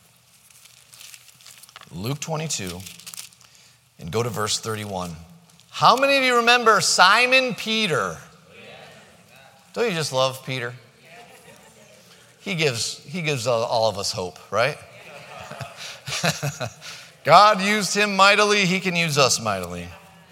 Luke twenty-two, and go to verse thirty-one. How many of you remember Simon Peter? Don't you just love Peter? He gives, he gives all of us hope, right? God used him mightily, he can use us mightily.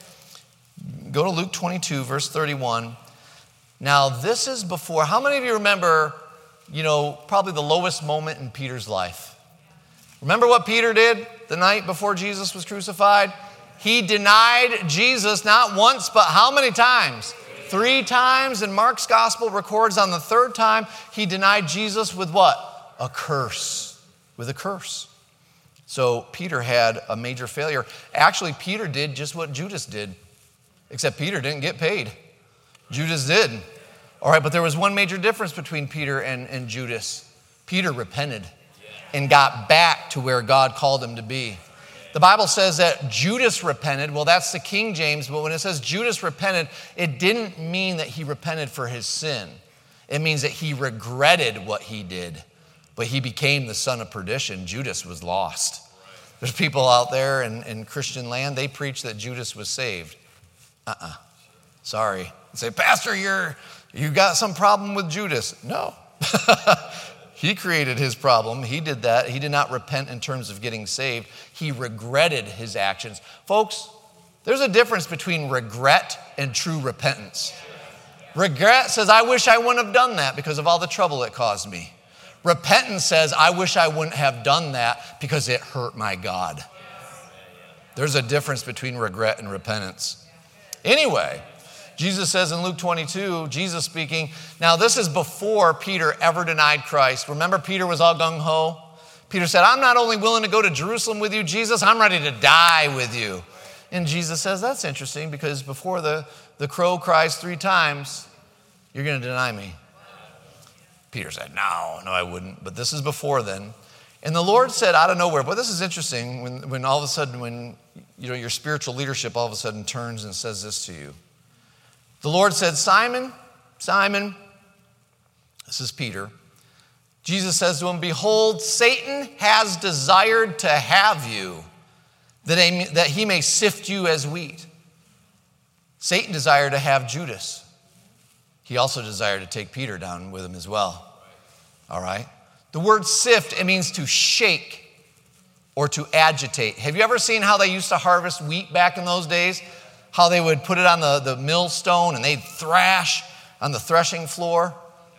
Go to Luke twenty-two, verse thirty-one. Now, this is before, how many of you remember, you know, probably the lowest moment in Peter's life? Remember what Peter did the night before Jesus was crucified? He denied Jesus not once, but how many times? Three times. And Mark's gospel records on the third time, he denied Jesus with what? A curse. With a curse. So Peter had a major failure. Actually, Peter did just what Judas did. Except Peter didn't get paid. Judas did. All right, but there was one major difference between Peter and, and Judas. Peter repented and got back to where God called him to be. The Bible says that Judas repented. Well, that's the King James, but when it says Judas repented, it didn't mean that he repented for his sin. It means that he regretted what he did, but he became the son of perdition. Judas was lost. There's people out there in, in Christian land, they preach that Judas was saved. Uh-uh. Sorry. You say, Pastor, you're, you got some problem with Judas. No. He created his problem. He did that. He did not repent in terms of getting saved. He regretted his actions. Folks, there's a difference between regret and true repentance. Regret says, I wish I wouldn't have done that because of all the trouble it caused me. Repentance says, I wish I wouldn't have done that because it hurt my God. There's a difference between regret and repentance. Anyway, Jesus says in Luke twenty-two, Jesus speaking, now this is before Peter ever denied Christ. Remember, Peter was all gung-ho? Peter said, I'm not only willing to go to Jerusalem with you, Jesus, I'm ready to die with you. And Jesus says, that's interesting because before the, the crow cries three times, you're going to deny me. Peter said, no, no, I wouldn't. But this is before then. And the Lord said out of nowhere, but this is interesting when, when all of a sudden, when you know your spiritual leadership all of a sudden turns and says this to you. The Lord said, Simon, Simon, this is Peter. Jesus says to him, behold, Satan has desired to have you, that he may sift you as wheat. Satan desired to have Judas. He also desired to take Peter down with him as well. All right? The word sift, it means to shake or to agitate. Have you ever seen how they used to harvest wheat back in those days? How they would put it on the, the millstone and they'd thrash on the threshing floor?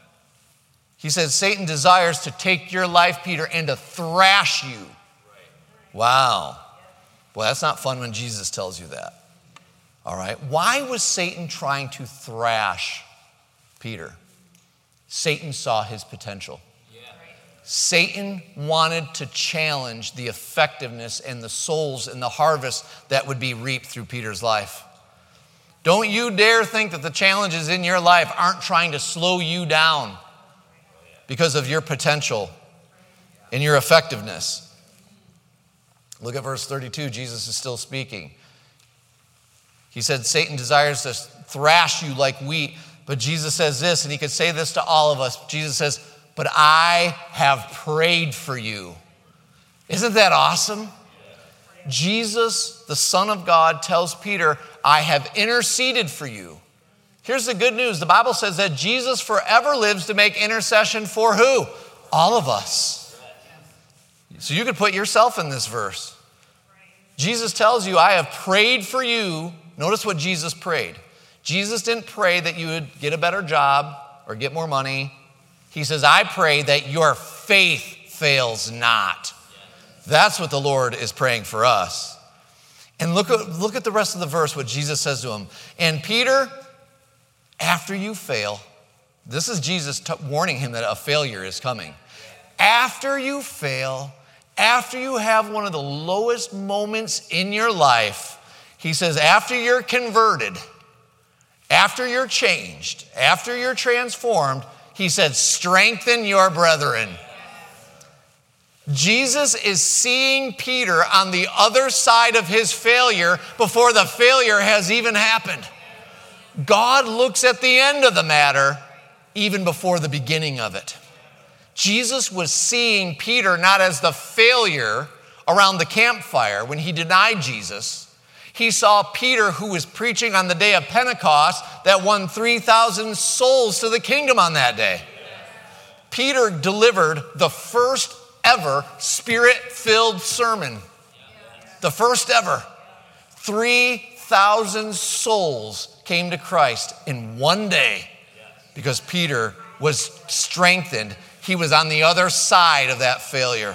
He said, Satan desires to take your life, Peter, and to thrash you. Wow. Well, that's not fun when Jesus tells you that. All right? Why was Satan trying to thrash Peter? Satan saw his potential. Yeah. Satan wanted to challenge the effectiveness and the souls and the harvest that would be reaped through Peter's life. Don't you dare think that the challenges in your life aren't trying to slow you down because of your potential and your effectiveness. Look at verse thirty-two. Jesus is still speaking. He said, Satan desires to thrash you like wheat. But Jesus says this, and he could say this to all of us. Jesus says, but I have prayed for you. Isn't that awesome? Jesus, the Son of God, tells Peter, I have interceded for you. Here's the good news. The Bible says that Jesus forever lives to make intercession for who? All of us. So you could put yourself in this verse. Jesus tells you, I have prayed for you. Notice what Jesus prayed. Jesus didn't pray that you would get a better job or get more money. He says, I pray that your faith fails not. That's what the Lord is praying for us. And look at, look at the rest of the verse, what Jesus says to him. And Peter, after you fail, this is Jesus t- warning him that a failure is coming. After you fail, after you have one of the lowest moments in your life, he says, after you're converted, after you're changed, after you're transformed, he said, strengthen your brethren. Jesus is seeing Peter on the other side of his failure before the failure has even happened. God looks at the end of the matter even before the beginning of it. Jesus was seeing Peter not as the failure around the campfire when he denied Jesus. He saw Peter, who was preaching on the day of Pentecost, that won three thousand souls to the kingdom on that day. Peter delivered the first ever Spirit-filled sermon. The first ever. three thousand souls came to Christ in one day because Peter was strengthened. He was on the other side of that failure.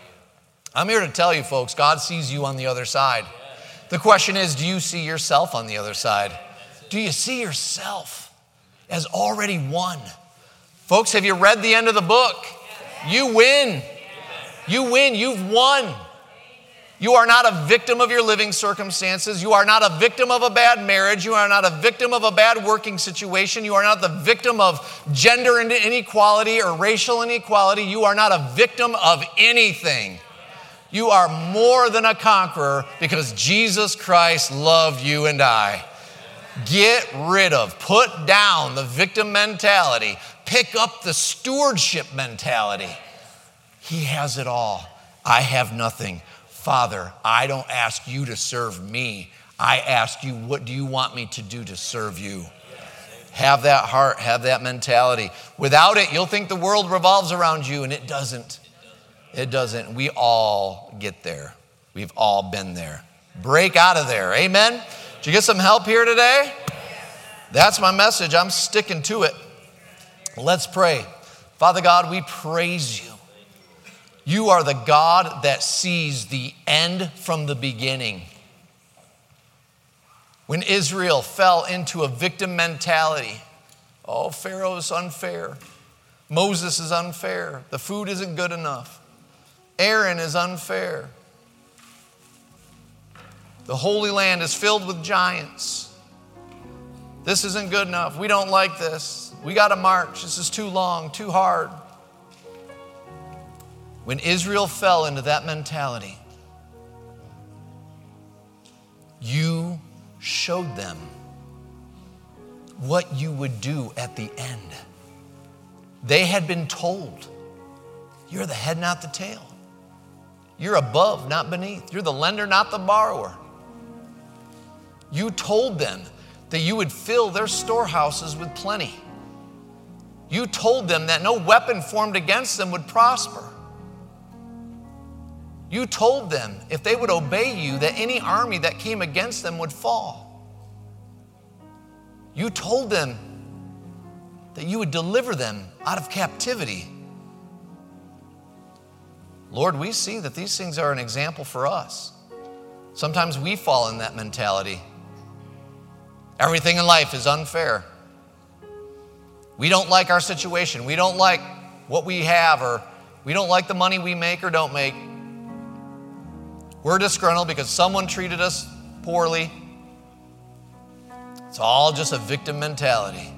I'm here to tell you, folks, God sees you on the other side. The question is, do you see yourself on the other side? Do you see yourself as already won? Folks, have you read the end of the book? You win. You win. You've won. You are not a victim of your living circumstances. You are not a victim of a bad marriage. You are not a victim of a bad working situation. You are not the victim of gender inequality or racial inequality. You are not a victim of anything. You are more than a conqueror because Jesus Christ loved you and I. Get rid of, put down the victim mentality. Pick up the stewardship mentality. He has it all. I have nothing. Father, I don't ask you to serve me. I ask you, what do you want me to do to serve you? Have that heart, have that mentality. Without it, you'll think the world revolves around you, and it doesn't. It doesn't. We all get there. We've all been there. Break out of there. Amen? Did you get some help here today? That's my message. I'm sticking to it. Let's pray. Father God, we praise you. You are the God that sees the end from the beginning. When Israel fell into a victim mentality, oh, Pharaoh is unfair. Moses is unfair. The food isn't good enough. Aaron is unfair. The Holy Land is filled with giants. This isn't good enough. We don't like this. We got to march. This is too long, too hard. When Israel fell into that mentality, you showed them what you would do at the end. They had been told, you're the head, not the tail. You're above, not beneath. You're the lender, not the borrower. You told them that you would fill their storehouses with plenty. You told them that no weapon formed against them would prosper. You told them if they would obey you, that any army that came against them would fall. You told them that you would deliver them out of captivity. Lord, we see that these things are an example for us. Sometimes we fall in that mentality. Everything in life is unfair. We don't like our situation. We don't like what we have, or we don't like the money we make or don't make. We're disgruntled because someone treated us poorly. It's all just a victim mentality.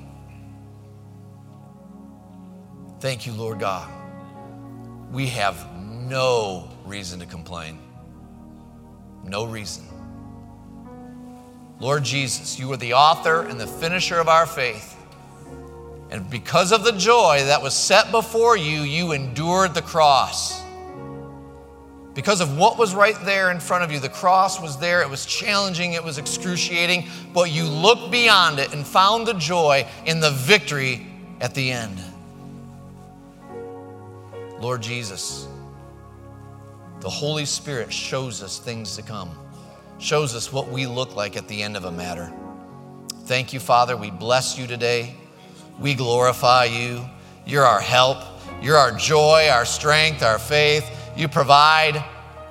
Thank you, Lord God. We have no reason to complain. No reason. Lord Jesus, you are the author and the finisher of our faith. And because of the joy that was set before you, you endured the cross. Because of what was right there in front of you, the cross was there, it was challenging, it was excruciating, but you looked beyond it and found the joy in the victory at the end. Lord Jesus, the Holy Spirit shows us things to come, shows us what we look like at the end of a matter. Thank you, Father. We bless you today. We glorify you. You're our help. You're our joy, our strength, our faith. You provide.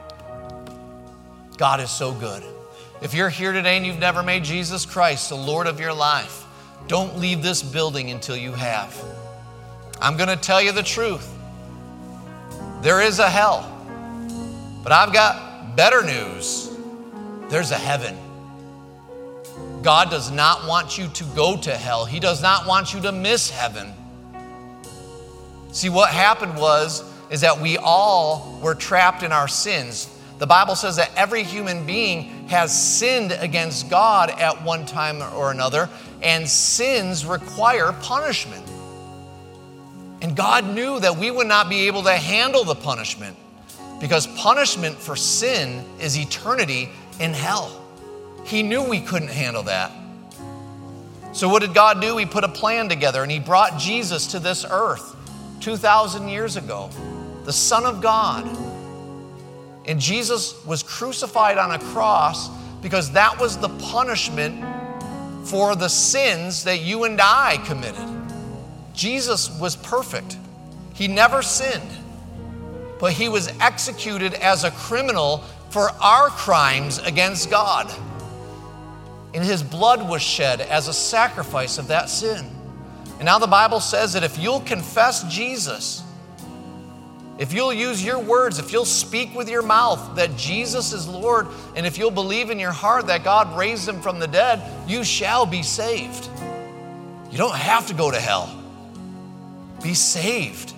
God is so good. If you're here today and you've never made Jesus Christ the Lord of your life, don't leave this building until you have. I'm going to tell you the truth. There is a hell, but I've got better news. There's a heaven. God does not want you to go to hell. He does not want you to miss heaven. See, what happened was, is that we all were trapped in our sins. The Bible says that every human being has sinned against God at one time or another, and sins require punishment. And God knew that we would not be able to handle the punishment, because punishment for sin is eternity in hell. He knew we couldn't handle that. So what did God do? He put a plan together, and he brought Jesus to this earth two thousand years ago, the Son of God. And Jesus was crucified on a cross because that was the punishment for the sins that you and I committed. Jesus was perfect. He never sinned, but he was executed as a criminal for our crimes against God. And his blood was shed as a sacrifice of that sin. And now the Bible says that if you'll confess Jesus, if you'll use your words, if you'll speak with your mouth that Jesus is Lord, and if you'll believe in your heart that God raised him from the dead, you shall be saved. You don't have to go to hell. Be saved.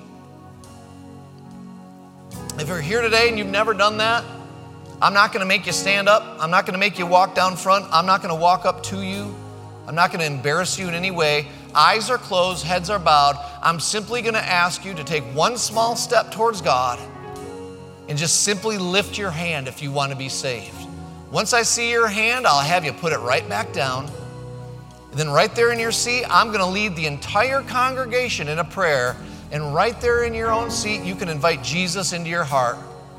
If you're here today and you've never done that, I'm not going to make you stand up. I'm not going to make you walk down front. I'm not going to walk up to you. I'm not going to embarrass you in any way. Eyes are closed, heads are bowed. I'm simply going to ask you to take one small step towards God and just simply lift your hand if you want to be saved. Once I see your hand, I'll have you put it right back down. And then right there in your seat, I'm going to lead the entire congregation in a prayer. And right there in your own seat, you can invite Jesus into your heart.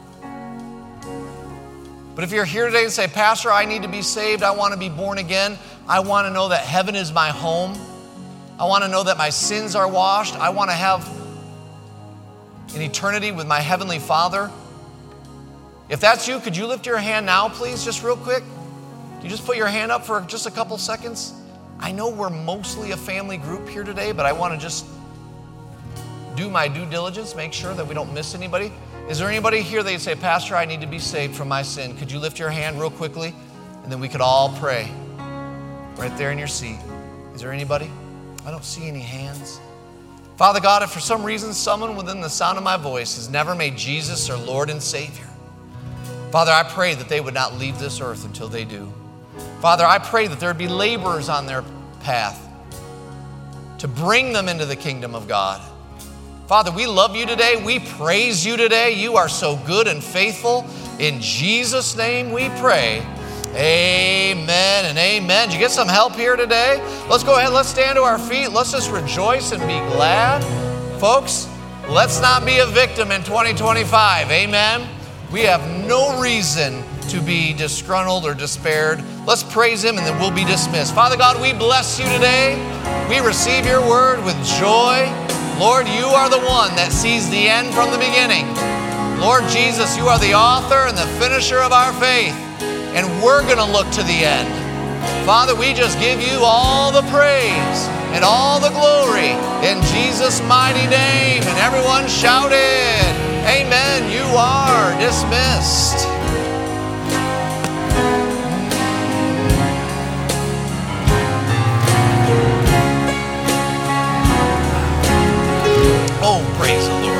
But if you're here today and say, Pastor, I need to be saved. I want to be born again. I want to know that heaven is my home. I want to know that my sins are washed. I want to have an eternity with my Heavenly Father. If that's you, could you lift your hand now, please, just real quick? Can you just put your hand up for just a couple seconds? I know we're mostly a family group here today, but I want to just do my due diligence, make sure that we don't miss anybody. Is there anybody here that you say, Pastor, I need to be saved from my sin? Could you lift your hand real quickly? And then we could all pray right there in your seat. Is there anybody? I don't see any hands. Father God, if for some reason someone within the sound of my voice has never made Jesus their Lord and Savior, Father, I pray that they would not leave this earth until they do. Father, I pray that there would be laborers on their path to bring them into the kingdom of God. Father, we love you today. We praise you today. You are so good and faithful. In Jesus' name we pray. Amen and amen. Did you get some help here today? Let's go ahead. Let's stand to our feet. Let's just rejoice and be glad. Folks, let's not be a victim in twenty twenty-five. Amen. We have no reason to be disgruntled or despaired. Let's praise him and then we'll be dismissed. Father God, we bless you today. We receive your word with joy. Lord, you are the one that sees the end from the beginning. Lord Jesus, you are the author and the finisher of our faith. and we're going to look to the end. Father, we just give you all the praise and all the glory in Jesus' mighty name. And everyone shouted, amen. You are dismissed. Oh, praise the Lord.